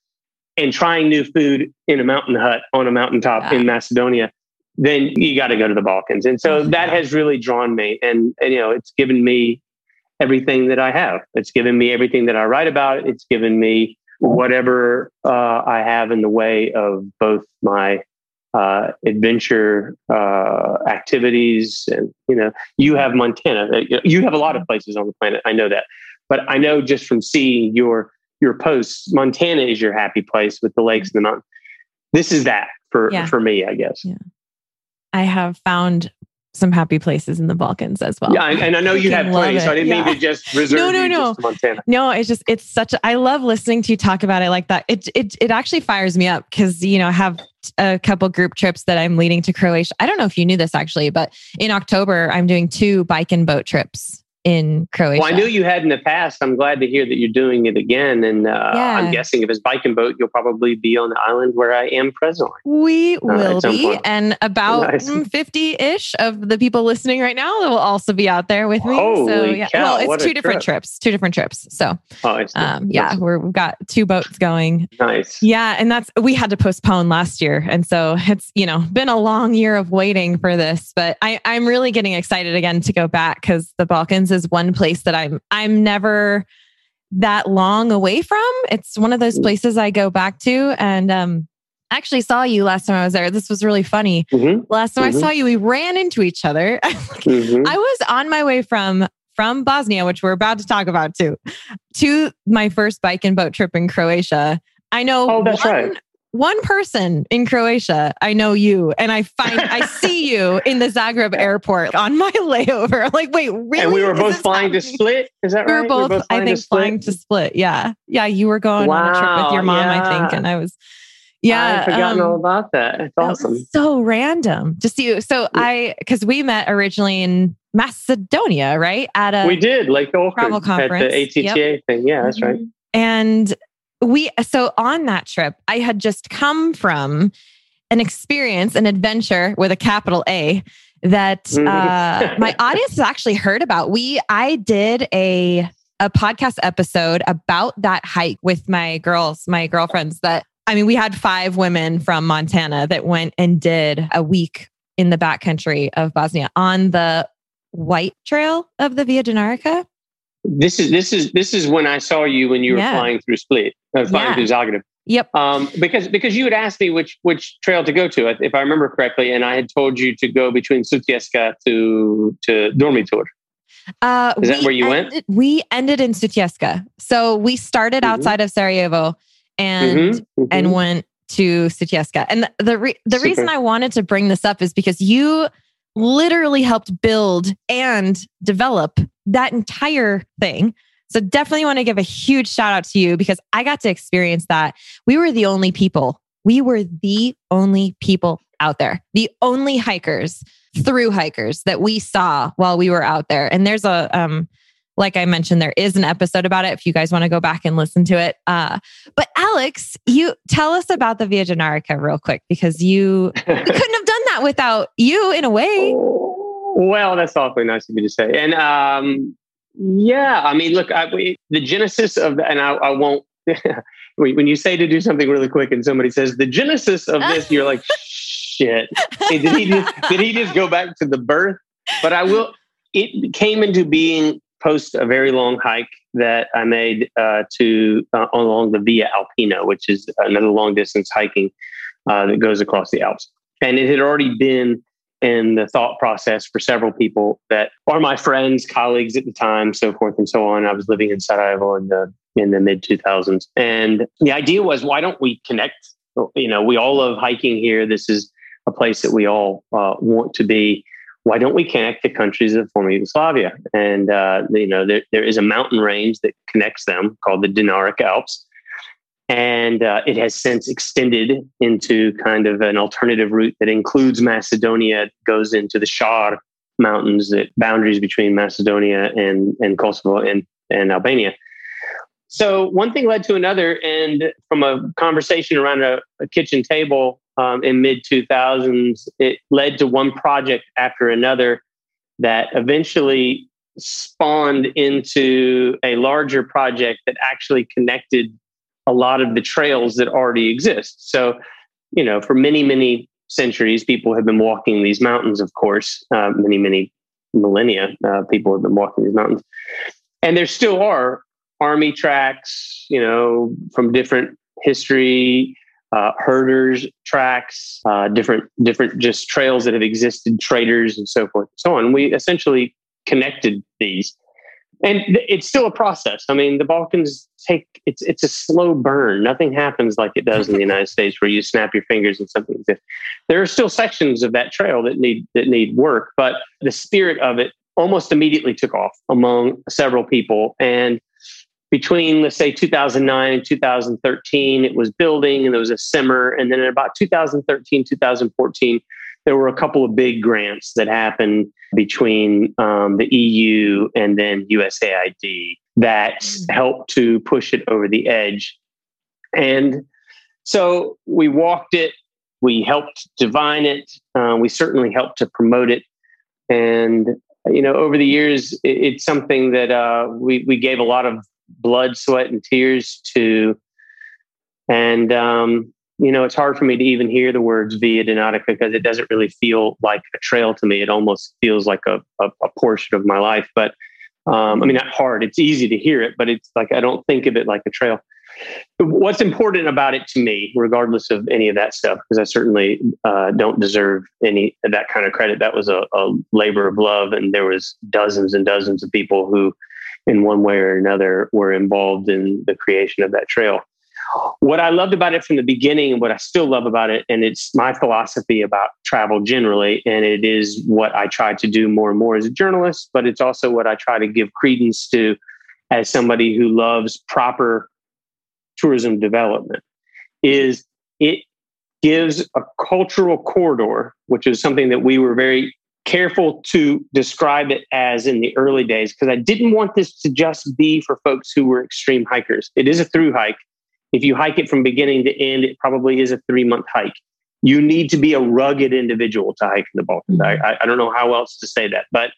trying new food in a mountain hut on a mountaintop in Macedonia, then you got to go to the Balkans. And so that has really drawn me. And it's given me everything that I have. It's given me everything that I write about. It's given me whatever I have in the way of both my adventure activities. And, you have Montana. You have a lot of places on the planet. I know that. But I know just from seeing your posts, Montana is your happy place with the lakes and the mountains. This is that for me, I guess. Yeah. I have found some happy places in the Balkans as well. Yeah, and I know you have plenty, so I didn't mean to just reserve just to Montana. No, I love listening to you talk about it like that. It actually fires me up because, I have a couple group trips that I'm leading to Croatia. I don't know if you knew this actually, but in October, I'm doing 2 bike and boat trips in Croatia. Well, I knew you had in the past. I'm glad to hear that you're doing it again. And I'm guessing if it's bike and boat, you'll probably be on the island where I am presently. We will be. And about 50-ish of the people listening right now will also be out there with me. Holy cow, well, it's 2 different trips. 2 different trips. So we've got 2 boats going. Nice. Yeah. And we had to postpone last year. And so it's, been a long year of waiting for this, but I'm really getting excited again to go back because the Balkans is one place that I'm never that long away from. It's one of those places I go back to. And I actually saw you last time I was there. This was really funny. Last time I saw you, we ran into each other. I was on my way from Bosnia, which we're about to talk about too, to my first bike and boat trip in Croatia. I know one person in Croatia. I know you, and I see you in the Zagreb airport on my layover. I'm like, wait, really? And we were both flying to Split. Is that right? We were both I think, flying to Split. Yeah. Yeah. You were going on a trip with your mom, I think. And I was, I'd forgotten all about that. It's awesome. So random to see you. So because we met originally in Macedonia, right? We did, like the travel conference. At the ATTA thing. Yeah, that's right. And so on that trip, I had just come from an experience, an adventure with a capital A that my audience has actually heard about. I did a podcast episode about that hike with my girlfriends we had 5 women from Montana that went and did a week in the backcountry of Bosnia on the White Trail of the Via Dinarica. This is when I saw you when you were flying through Split, flying through Zagreb. Yep. Because you had asked me which trail to go to, if I remember correctly, and I had told you to go between Sutjeska to Dormitor. Is that where you went? We ended in Sutjeska. So we started outside of Sarajevo and went to Sutjeska. And the reason I wanted to bring this up is because you literally helped build and develop that entire thing. So definitely want to give a huge shout out to you because I got to experience that. We were the only people out there, the only hikers, through hikers that we saw while we were out there. And there's like I mentioned, there is an episode about it if you guys want to go back and listen to it. But Alex, you tell us about the Via Dinarica real quick because we couldn't have done that without you in a way. Well, that's awfully nice of you to say. And look, the genesis of, and I won't, when you say to do something really quick and somebody says the genesis of this, you're like, shit. Hey, did he just go back to the birth? But it came into being post a very long hike that I made along the Via Alpina, which is another long distance hiking that goes across the Alps. And it had already been in the thought process for several people that are my friends, colleagues at the time, so forth and so on. I was living in Sarajevo in the mid 2000s. And the idea was, why don't we connect? We all love hiking here. This is a place that we all want to be. Why don't we connect the countries of former Yugoslavia? And, there is a mountain range that connects them called the Dinaric Alps. And it has since extended into kind of an alternative route that includes Macedonia, goes into the Shar Mountains, that boundaries between Macedonia and Kosovo and Albania. So one thing led to another. And from a conversation around a kitchen table in mid 2000s, it led to one project after another that eventually spawned into a larger project that actually connected a lot of the trails that already exist. So, for many, many centuries, people have been walking these mountains, of course, many, many millennia, people have been walking these mountains. And there still are army tracks, from different history, herders tracks, different just trails that have existed, traders and so forth and so on. We essentially connected these. And it's still a process. I mean, the Balkans it's a slow burn. Nothing happens like it does in the United States where you snap your fingers and something exists. There are still sections of that trail that need work, but the spirit of it almost immediately took off among several people. And between, let's say, 2009 and 2013, it was building and there was a simmer. And then in about 2013, 2014, there were a couple of big grants that happened between the EU and then USAID that helped to push it over the edge. And so we walked it, we helped divine it, we certainly helped to promote it. And, over the years, it's something that we gave a lot of blood, sweat, and tears to. And, it's hard for me to even hear the words Via Dinarica because it doesn't really feel like a trail to me. It almost feels like a portion of my life. But Not hard. It's easy to hear it, but it's like, I don't think of it like a trail. What's important about it to me, regardless of any of that stuff, because I certainly don't deserve any of that kind of credit. That was a labor of love. And there was dozens and dozens of people who, in one way or another, were involved in the creation of that trail. What I loved about it from the beginning, and what I still love about it, and it's my philosophy about travel generally, and it is what I try to do more and more as a journalist, but it's also what I try to give credence to as somebody who loves proper tourism development, is it gives a cultural corridor, which is something that we were very careful to describe it as in the early days, because I didn't want this to just be for folks who were extreme hikers. It is a through hike. If you hike it from beginning to end, it probably is a 3-month hike. You need to be a rugged individual to hike in the Balkans. I don't know how else to say that, but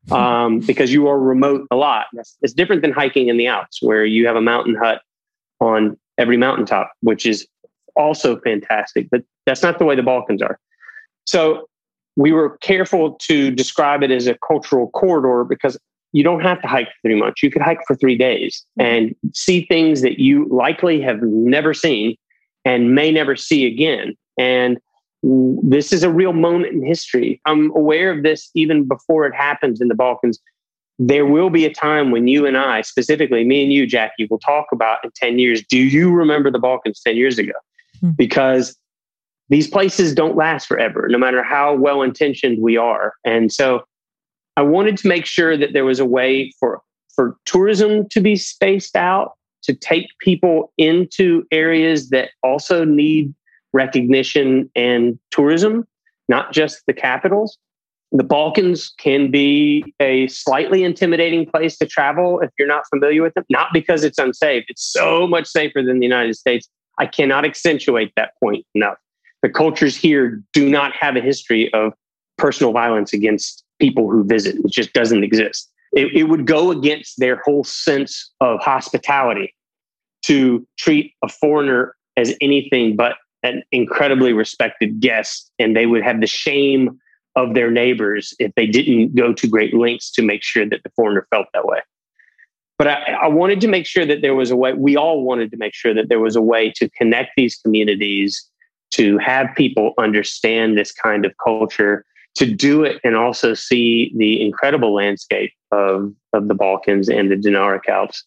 because you are remote a lot. It's different than hiking in the Alps, where you have a mountain hut on every mountaintop, which is also fantastic. But that's not the way the Balkans are. So we were careful to describe it as a cultural corridor, because you don't have to hike for 3 months. You could hike for 3 days and see things that you likely have never seen and may never see again. And this is a real moment in history. I'm aware of this even before it happens in the Balkans. There will be a time when you and I, specifically me and you, Jackie, will talk about in 10 years, do you remember the Balkans 10 years ago? Because these places don't last forever, no matter how well-intentioned we are. And so I wanted to make sure that there was a way for tourism to be spaced out, to take people into areas that also need recognition and tourism, not just the capitals. The Balkans can be a slightly intimidating place to travel if you're not familiar with them, not because it's unsafe. It's so much safer than the United States. I cannot accentuate that point enough. The cultures here do not have a history of personal violence against people who visit. It just doesn't exist. It would go against their whole sense of hospitality to treat a foreigner as anything but an incredibly respected guest, and they would have the shame of their neighbors if they didn't go to great lengths to make sure that the foreigner felt that way. But I wanted to make sure that there was a way, we all wanted to make sure that there was a way to connect these communities, to have people understand this kind of culture, to do it and also see the incredible landscape of the Balkans and the Dinaric Alps.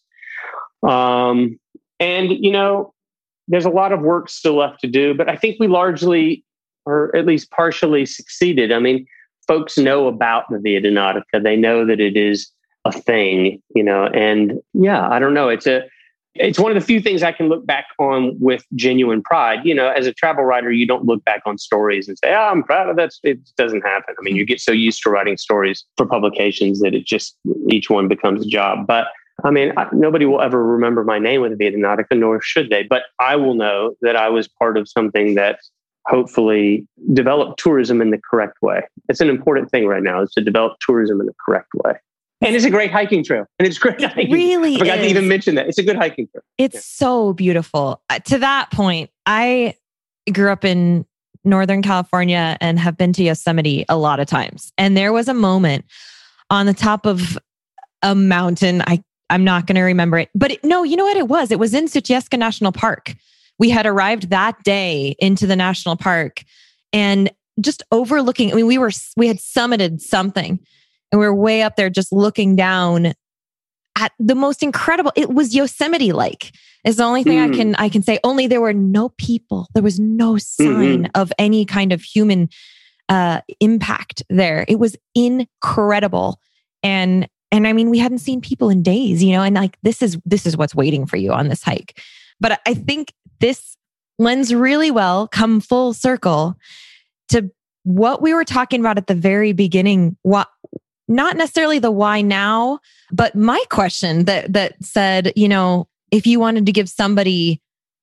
There's a lot of work still left to do, but I think we largely, or at least partially, succeeded. I mean, folks know about the Via Dinarica. They know that it is a thing, and yeah, I don't know. It's one of the few things I can look back on with genuine pride. As a travel writer, you don't look back on stories and say, I'm proud of that. It doesn't happen. I mean, you get so used to writing stories for publications that each one becomes a job. But I mean, nobody will ever remember my name with the Via Dinarica, nor should they. But I will know that I was part of something that hopefully developed tourism in the correct way. It's an important thing right now, is to develop tourism in the correct way. And it's a great hiking trail. And it's great hiking. Really, I forgot to even mention that. It's a good hiking trail. It's so beautiful. To that point, I grew up in Northern California and have been to Yosemite a lot of times. And there was a moment on the top of a mountain. I'm not going to remember it. But no, you know what it was? It was in Sutjeska National Park. We had arrived that day into the national park and just overlooking. I mean, we had summited something. And we were way up there just looking down at the most incredible. It was Yosemite-like. Is the only thing I can say. Only there were no people. There was no sign of any kind of human impact there. It was incredible. And I mean, we hadn't seen people in days, and like this is what's waiting for you on this hike. But I think this lends really well, come full circle to what we were talking about at the very beginning. Not necessarily the why now, but my question that said, if you wanted to give somebody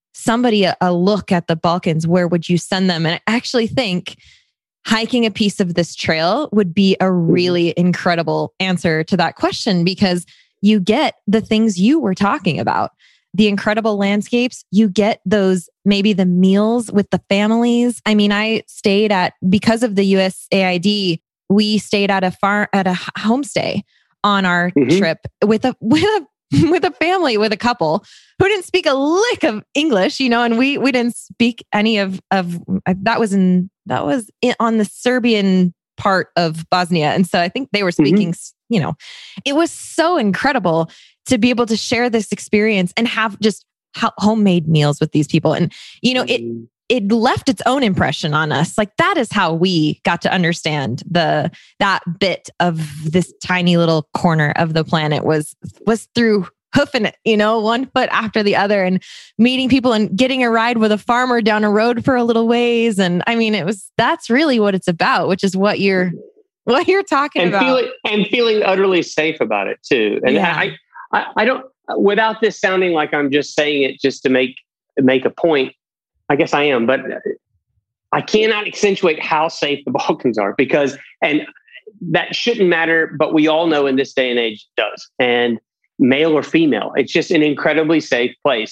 a look at the Balkans, where would you send them? And I actually think hiking a piece of this trail would be a really incredible answer to that question, because you get the things you were talking about, the incredible landscapes. You get those, maybe the meals with the families. I mean, because of the USAID, we stayed at a homestay on our trip with a family, with a couple who didn't speak a lick of English, and we didn't speak any of that was on the Serbian part of Bosnia. And so I think they were speaking, it was so incredible to be able to share this experience and have just homemade meals with these people. And, it left its own impression on us. Like that is how we got to understand that bit of this tiny little corner of the planet was through hoofing it, one foot after the other and meeting people and getting a ride with a farmer down a road for a little ways. And I mean, that's really what it's about, which is what you're talking about. Feeling utterly safe about it too. And I don't, without this sounding like I'm just saying it just to make a point, I guess I am, but I cannot accentuate how safe the Balkans are and that shouldn't matter, but we all know in this day and age it does. And male or female, it's just an incredibly safe place.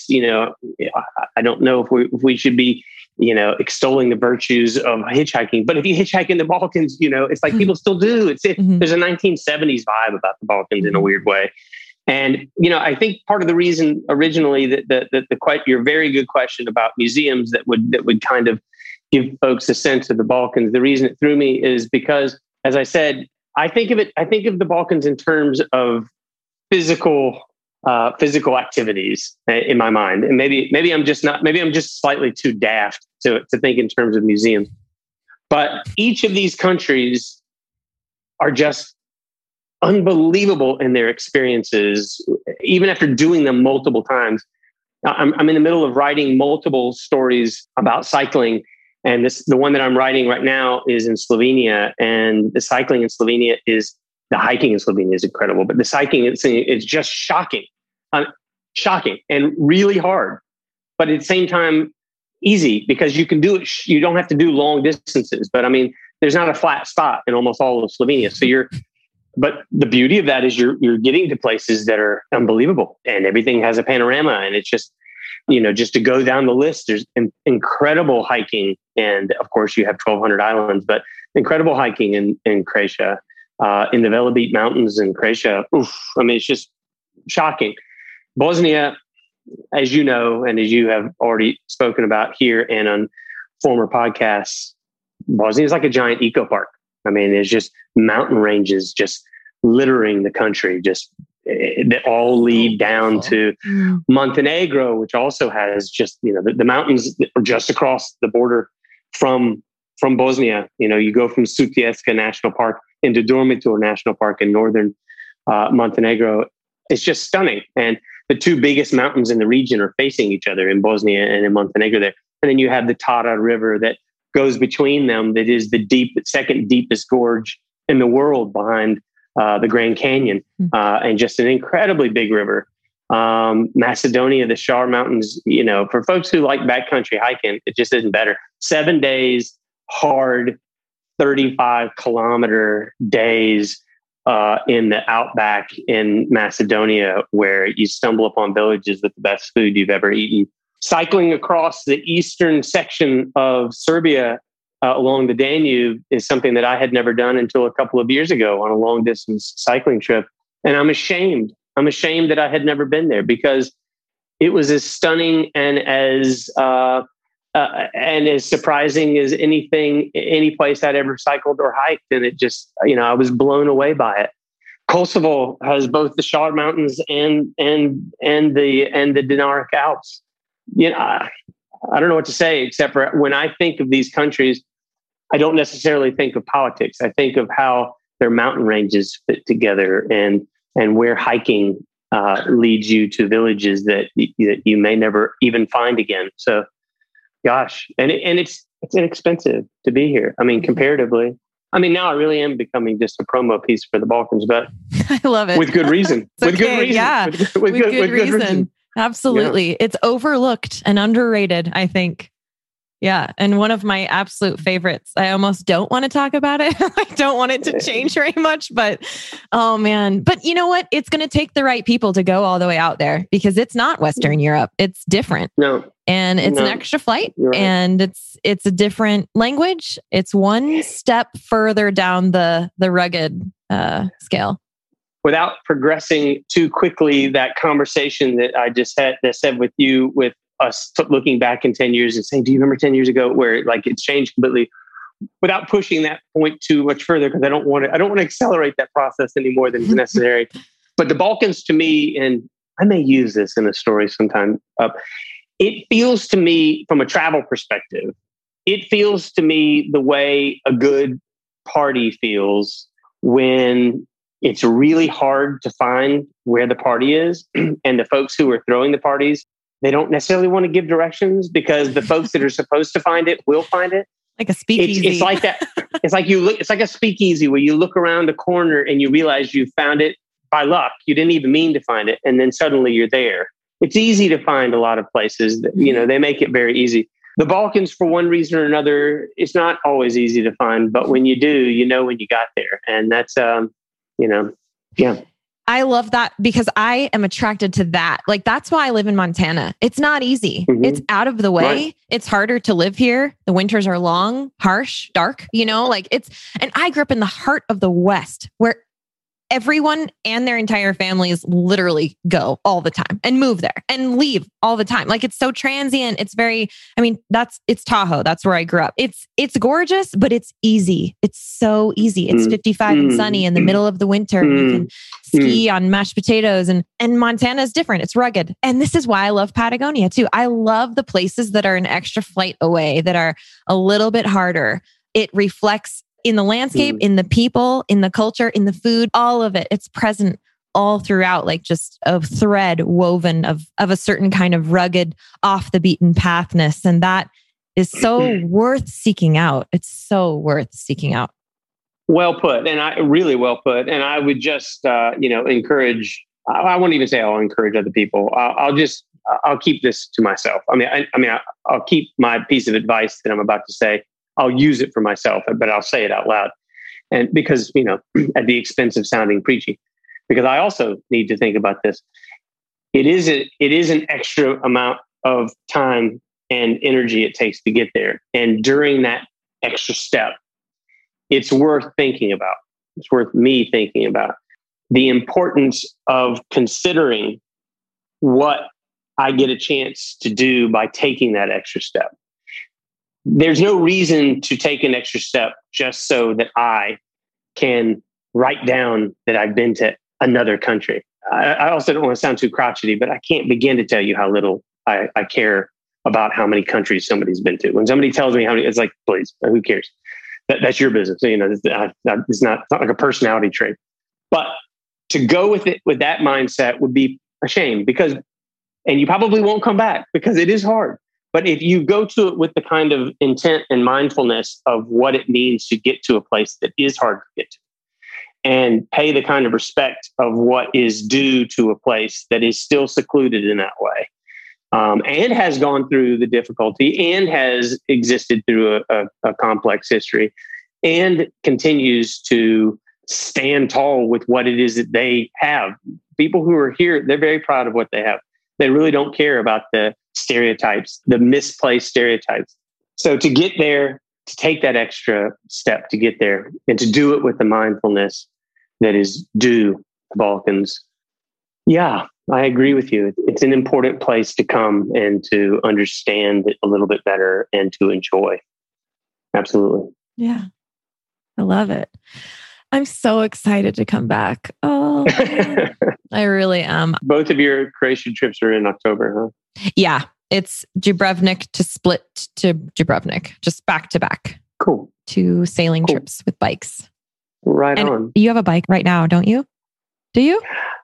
I don't know if we should be, extolling the virtues of hitchhiking, but if you hitchhike in the Balkans, it's like people still do. There's a 1970s vibe about the Balkans in a weird way. And, I think part of the reason originally that your very good question about museums that would kind of give folks a sense of the Balkans, the reason it threw me is because, as I said, I think of the Balkans in terms of physical activities in my mind. And maybe I'm just slightly too daft to think in terms of museums, but each of these countries are just unbelievable in their experiences, even after doing them multiple times. I'm in the middle of writing multiple stories about cycling. And the one that I'm writing right now is in Slovenia, and the cycling in Slovenia the hiking in Slovenia is incredible, but the cycling is just shocking and really hard, but at the same time, easy because you can do it. You don't have to do long distances, but I mean, there's not a flat spot in almost all of Slovenia. But the beauty of that is you're getting to places that are unbelievable and everything has a panorama, and it's just, just to go down the list, there's incredible hiking. And of course you have 1,200 islands, but incredible hiking in Croatia, in the Velebit Mountains in Croatia. It's just shocking. Bosnia, as you know, and as you have already spoken about here and on former podcasts, Bosnia is like a giant eco park. I mean, there's just mountain ranges just littering the country, that all lead down to Montenegro, which also has just, the mountains that are just across the border from Bosnia. You go from Sutjeska National Park into Durmitor National Park in northern Montenegro. It's just stunning. And the two biggest mountains in the region are facing each other in Bosnia and in Montenegro there. And then you have the Tara River that goes between them, that is the second deepest gorge in the world behind the Grand Canyon, and just an incredibly big river. Macedonia, the Shar Mountains, for folks who like backcountry hiking, it just isn't better. 7 days, hard, 35-kilometer days in the outback in Macedonia, where you stumble upon villages with the best food you've ever eaten. Cycling across the eastern section of Serbia along the Danube is something that I had never done until a couple of years ago on a long distance cycling trip. And I'm ashamed that I had never been there, because it was as stunning and as surprising as any place I'd ever cycled or hiked. And it just, I was blown away by it. Kosovo has both the Shar Mountains and the Dinaric Alps. I don't know what to say, except for when I think of these countries, I don't necessarily think of politics. I think of how their mountain ranges fit together and where hiking leads you to villages that you may never even find again. So, gosh, and it's inexpensive to be here. I mean, comparatively. I mean, now I really am becoming just a promo piece for the Balkans, but I love it. With good reason. With good reason. Yeah, with good reason. Absolutely. Yeah. It's overlooked and underrated, I think. Yeah. And one of my absolute favorites. I almost don't want to talk about it. I don't want it to change very much, but oh man. But you know what? It's going to take the right people to go all the way out there, because it's not Western Europe. It's different. No. And it's an extra flight, right. And it's a different language. It's one step further down the rugged scale. without progressing too quickly, that conversation that I just had with you, with us looking back in 10 years and saying, do you remember 10 years ago where like it's changed completely, without pushing that point too much further, because I don't want to accelerate that process any more than is necessary. But the Balkans to me, and I may use this in a story sometime, it feels to me from a travel perspective, it feels to me the way a good party feels when it's really hard to find where the party is. And the folks who are throwing the parties, they don't necessarily want to give directions because the folks that are supposed to find it will find it. Like a speakeasy. It's like that. It's like it's like a speakeasy where you look around a corner and you realize you found it by luck. You didn't even mean to find it. And then suddenly you're there. It's easy to find a lot of places that, they make it very easy. The Balkans, for one reason or another, it's not always easy to find, but when you do, you know when you got there. And that's, yeah. I love that because I am attracted to that. Like, that's why I live in Montana. It's not easy. Mm-hmm. It's out of the way. Right. It's harder to live here. The winters are long, harsh, dark, and I grew up in the heart of the West where everyone and their entire families literally go all the time and move there and leave all the time. Like, it's so transient. It's it's Tahoe. That's where I grew up. It's gorgeous, but it's easy. It's so easy. It's 55 and sunny in the middle of the winter. You can ski on mashed potatoes and Montana is different. It's rugged. And this is why I love Patagonia too. I love the places that are an extra flight away, that are a little bit harder. It reflects in the landscape, in the people, in the culture, in the food, all of it. It's present all throughout, like just a thread woven of a certain kind of rugged, off the beaten pathness. And that is so worth seeking out. It's so worth seeking out. Well put. And really well put. And I would just, encourage, I won't even say I'll encourage other people. I'll keep this to myself. I'll keep my piece of advice that I'm about to say. I'll use it for myself, but I'll say it out loud. And because, at the expense of sounding preachy, because I also need to think about this. It is an extra amount of time and energy it takes to get there. And during that extra step, it's worth thinking about. It's worth me thinking about the importance of considering what I get a chance to do by taking that extra step. There's no reason to take an extra step just so that I can write down that I've been to another country. I also don't want to sound too crotchety, but I can't begin to tell you how little I care about how many countries somebody's been to. When somebody tells me how many, it's like, please, who cares? That's your business. It's not like a personality trait. But to go with it with that mindset would be a shame and you probably won't come back because it is hard. But if you go to it with the kind of intent and mindfulness of what it means to get to a place that is hard to get to, and pay the kind of respect of what is due to a place that is still secluded in that way, and has gone through the difficulty and has existed through a complex history and continues to stand tall with what it is that they have. People who are here, they're very proud of what they have. They really don't care about the stereotypes, the misplaced stereotypes. So to get there, to take that extra step to get there and to do it with the mindfulness that is due the Balkans. Yeah, I agree with you. It's an important place to come and to understand it a little bit better and to enjoy. Absolutely. Yeah. I love it. I'm so excited to come back. Oh, I really am. Both of your Croatian trips are in October, huh? Yeah. It's Dubrovnik to Split to Dubrovnik, just back to back. Cool. 2 sailing trips with bikes. Right on. You have a bike right now, don't you? Do you?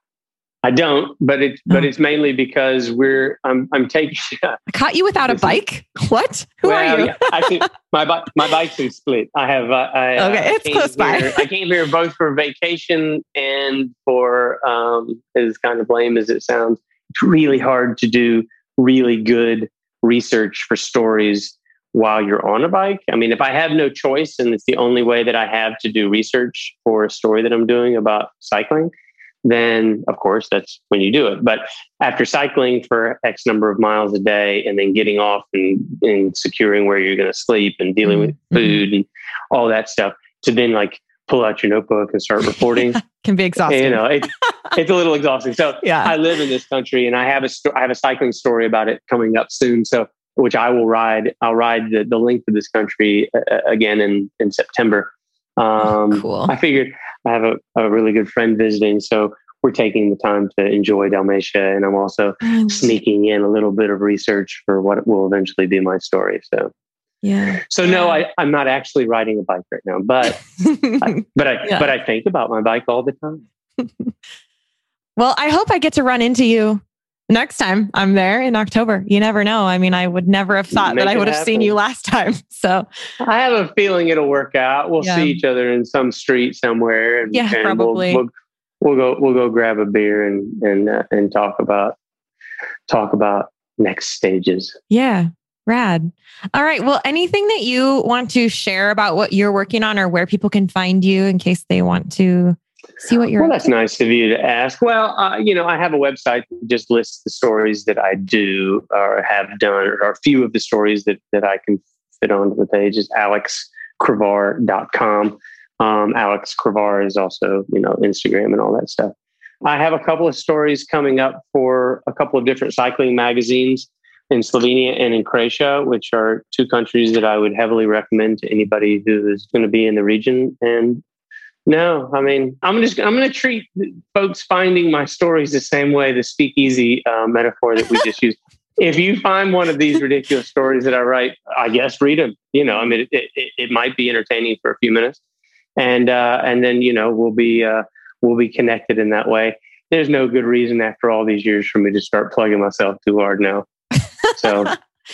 I don't, but it's mainly because I'm taking. I caught you without a bike. What? Who are you? Yeah, actually, my bike's in Split. I have. Okay, it's close by. I came here both for vacation and for as kind of lame as it sounds. It's really hard to do really good research for stories while you're on a bike. I mean, if I have no choice and it's the only way that I have to do research for a story that I'm doing about cycling, then of course that's when you do it. But after cycling for X number of miles a day and then getting off and securing where you're going to sleep and dealing with food and all that stuff, to then like pull out your notebook and start reporting. Can be exhausting. It's a little exhausting. So I live in this country, and I have a cycling story about it coming up soon. So, which I will ride. I'll ride the length of this country again in September. Cool. I figured I have a really good friend visiting, so we're taking the time to enjoy Dalmatia, and I'm also sneaking in a little bit of research for what will eventually be my story. So. Yeah. So no, I'm not actually riding a bike right now, but I think about my bike all the time. Well, I hope I get to run into you next time I'm there in October. You never know. I mean, I would never have thought that I would have seen you last time. So I have a feeling it'll work out. We'll see each other in some street somewhere. And probably. We'll go grab a beer and talk about next stages. Yeah. Rad. All right. Well, anything that you want to share about what you're working on or where people can find you in case they want to see what you're that's nice of you to ask. Well, I have a website that just lists the stories that I do or have done, or a few of the stories that I can fit onto the page. It's alexcrevar.com. Alex Crevar is also, Instagram and all that stuff. I have a couple of stories coming up for a couple of different cycling magazines in Slovenia and in Croatia, which are two countries that I would heavily recommend to anybody who is going to be in the region. And no, I mean, I'm going to treat folks finding my stories the same way, the speakeasy metaphor that we just used. If you find one of these ridiculous stories that I write, I guess read them. I mean, it might be entertaining for a few minutes, and then we'll be connected in that way. There's no good reason after all these years for me to start plugging myself too hard now. So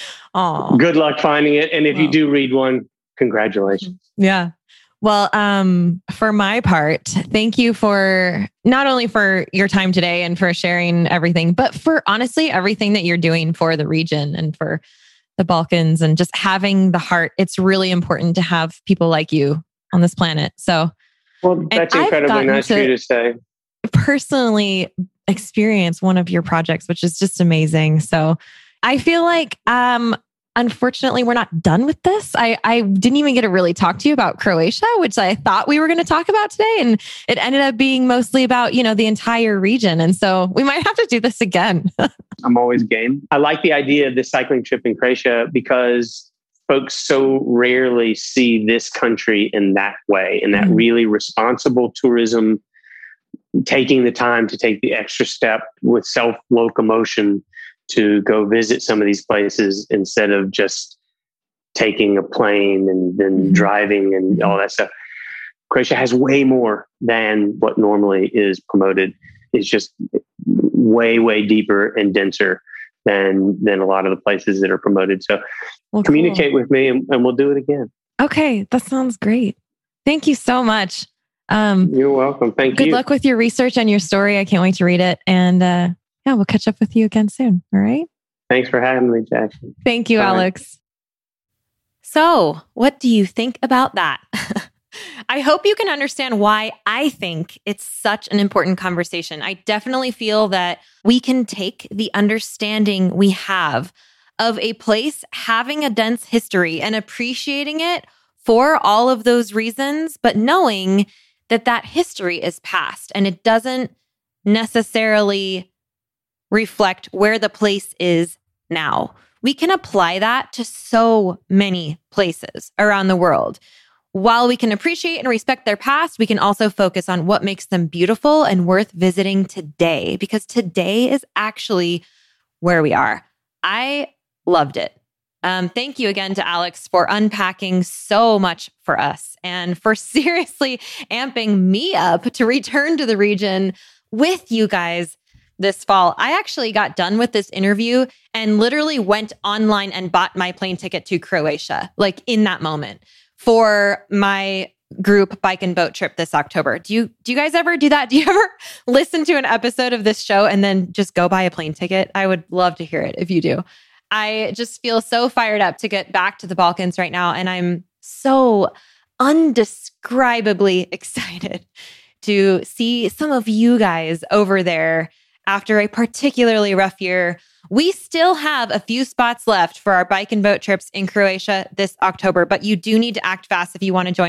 good luck finding it. And if you do read one, congratulations. Yeah. Well, for my part, thank you for not only for your time today and for sharing everything, but for honestly, everything that you're doing for the region and for the Balkans and just having the heart. It's really important to have people like you on this planet. So, well, that's incredibly nice for you to say. Personally experience one of your projects, which is just amazing. So I feel like, unfortunately, we're not done with this. I didn't even get to really talk to you about Croatia, which I thought we were going to talk about today. And it ended up being mostly about, the entire region. And so we might have to do this again. I'm always game. I like the idea of this cycling trip in Croatia because folks so rarely see this country in that way, in that really responsible tourism, taking the time to take the extra step with self-locomotion to go visit some of these places instead of just taking a plane and then driving and all that stuff. Croatia has way more than what normally is promoted. It's just way, way deeper and denser than a lot of the places that are promoted. So communicate with me and we'll do it again. Okay. That sounds great. Thank you so much. You're welcome. Thank you. Good luck with your research and your story. I can't wait to read it. And, we'll catch up with you again soon. All right. Thanks for having me, Jackie. Thank you, Bye. Alex. So, what do you think about that? I hope you can understand why I think it's such an important conversation. I definitely feel that we can take the understanding we have of a place having a dense history and appreciating it for all of those reasons, but knowing that that history is past and it doesn't necessarily reflect where the place is now. We can apply that to so many places around the world. While we can appreciate and respect their past, we can also focus on what makes them beautiful and worth visiting today, because today is actually where we are. I loved it. Thank you again to Alex for unpacking so much for us and for seriously amping me up to return to the region with you guys this fall. I actually got done with this interview and literally went online and bought my plane ticket to Croatia, like in that moment, for my group bike and boat trip this October. Do you guys ever do that? Do you ever listen to an episode of this show and then just go buy a plane ticket? I would love to hear it if you do. I just feel so fired up to get back to the Balkans right now. And I'm so undescribably excited to see some of you guys over there after a particularly rough year. We still have a few spots left for our bike and boat trips in Croatia this October, but you do need to act fast if you want to join us.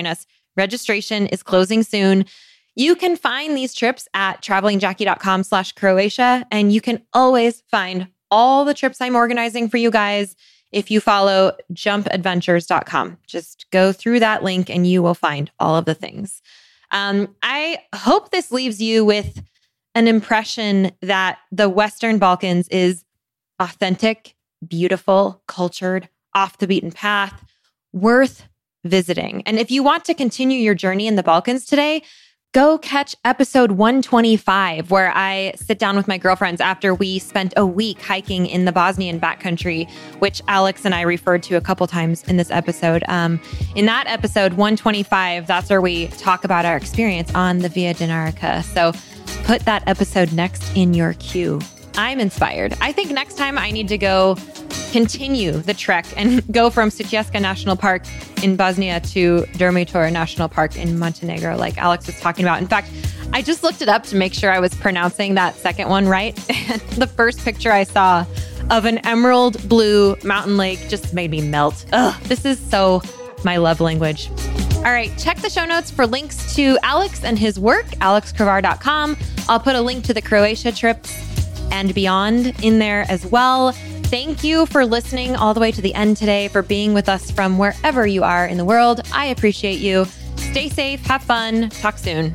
Registration is closing soon. You can find these trips at travelingjackie.com/Croatia, and you can always find all the trips I'm organizing for you guys if you follow jumpadventures.com. Just go through that link and you will find all of the things. I hope this leaves you with an impression that the Western Balkans is authentic, beautiful, cultured, off the beaten path, worth visiting. And if you want to continue your journey in the Balkans today, go catch episode 125, where I sit down with my girlfriends after we spent a week hiking in the Bosnian backcountry, which Alex and I referred to a couple times in this episode. In that episode 125, that's where we talk about our experience on the Via Dinarica. So put that episode next in your queue. I'm inspired. I think next time I need to go continue the trek and go from Sutjeska National Park in Bosnia to Durmitor National Park in Montenegro, like Alex was talking about. In fact, I just looked it up to make sure I was pronouncing that second one right. And the first picture I saw of an emerald blue mountain lake just made me melt. Ugh, this is so my love language. All right, check the show notes for links to Alex and his work, alexkrovar.com. I'll put a link to the Croatia trips and beyond in there as well. Thank you for listening all the way to the end today, for being with us from wherever you are in the world. I appreciate you. Stay safe, have fun, talk soon.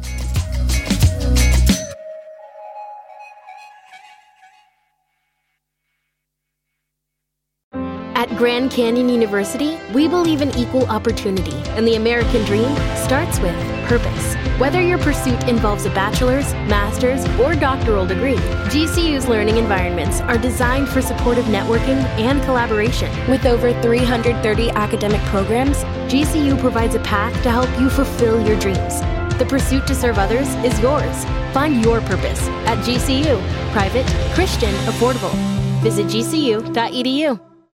At Grand Canyon University, we believe in equal opportunity, and the American dream starts with purpose. Whether your pursuit involves a bachelor's, master's, or doctoral degree, GCU's learning environments are designed for supportive networking and collaboration. With over 330 academic programs, GCU provides a path to help you fulfill your dreams. The pursuit to serve others is yours. Find your purpose at GCU. Private, Christian, affordable. Visit gcu.edu.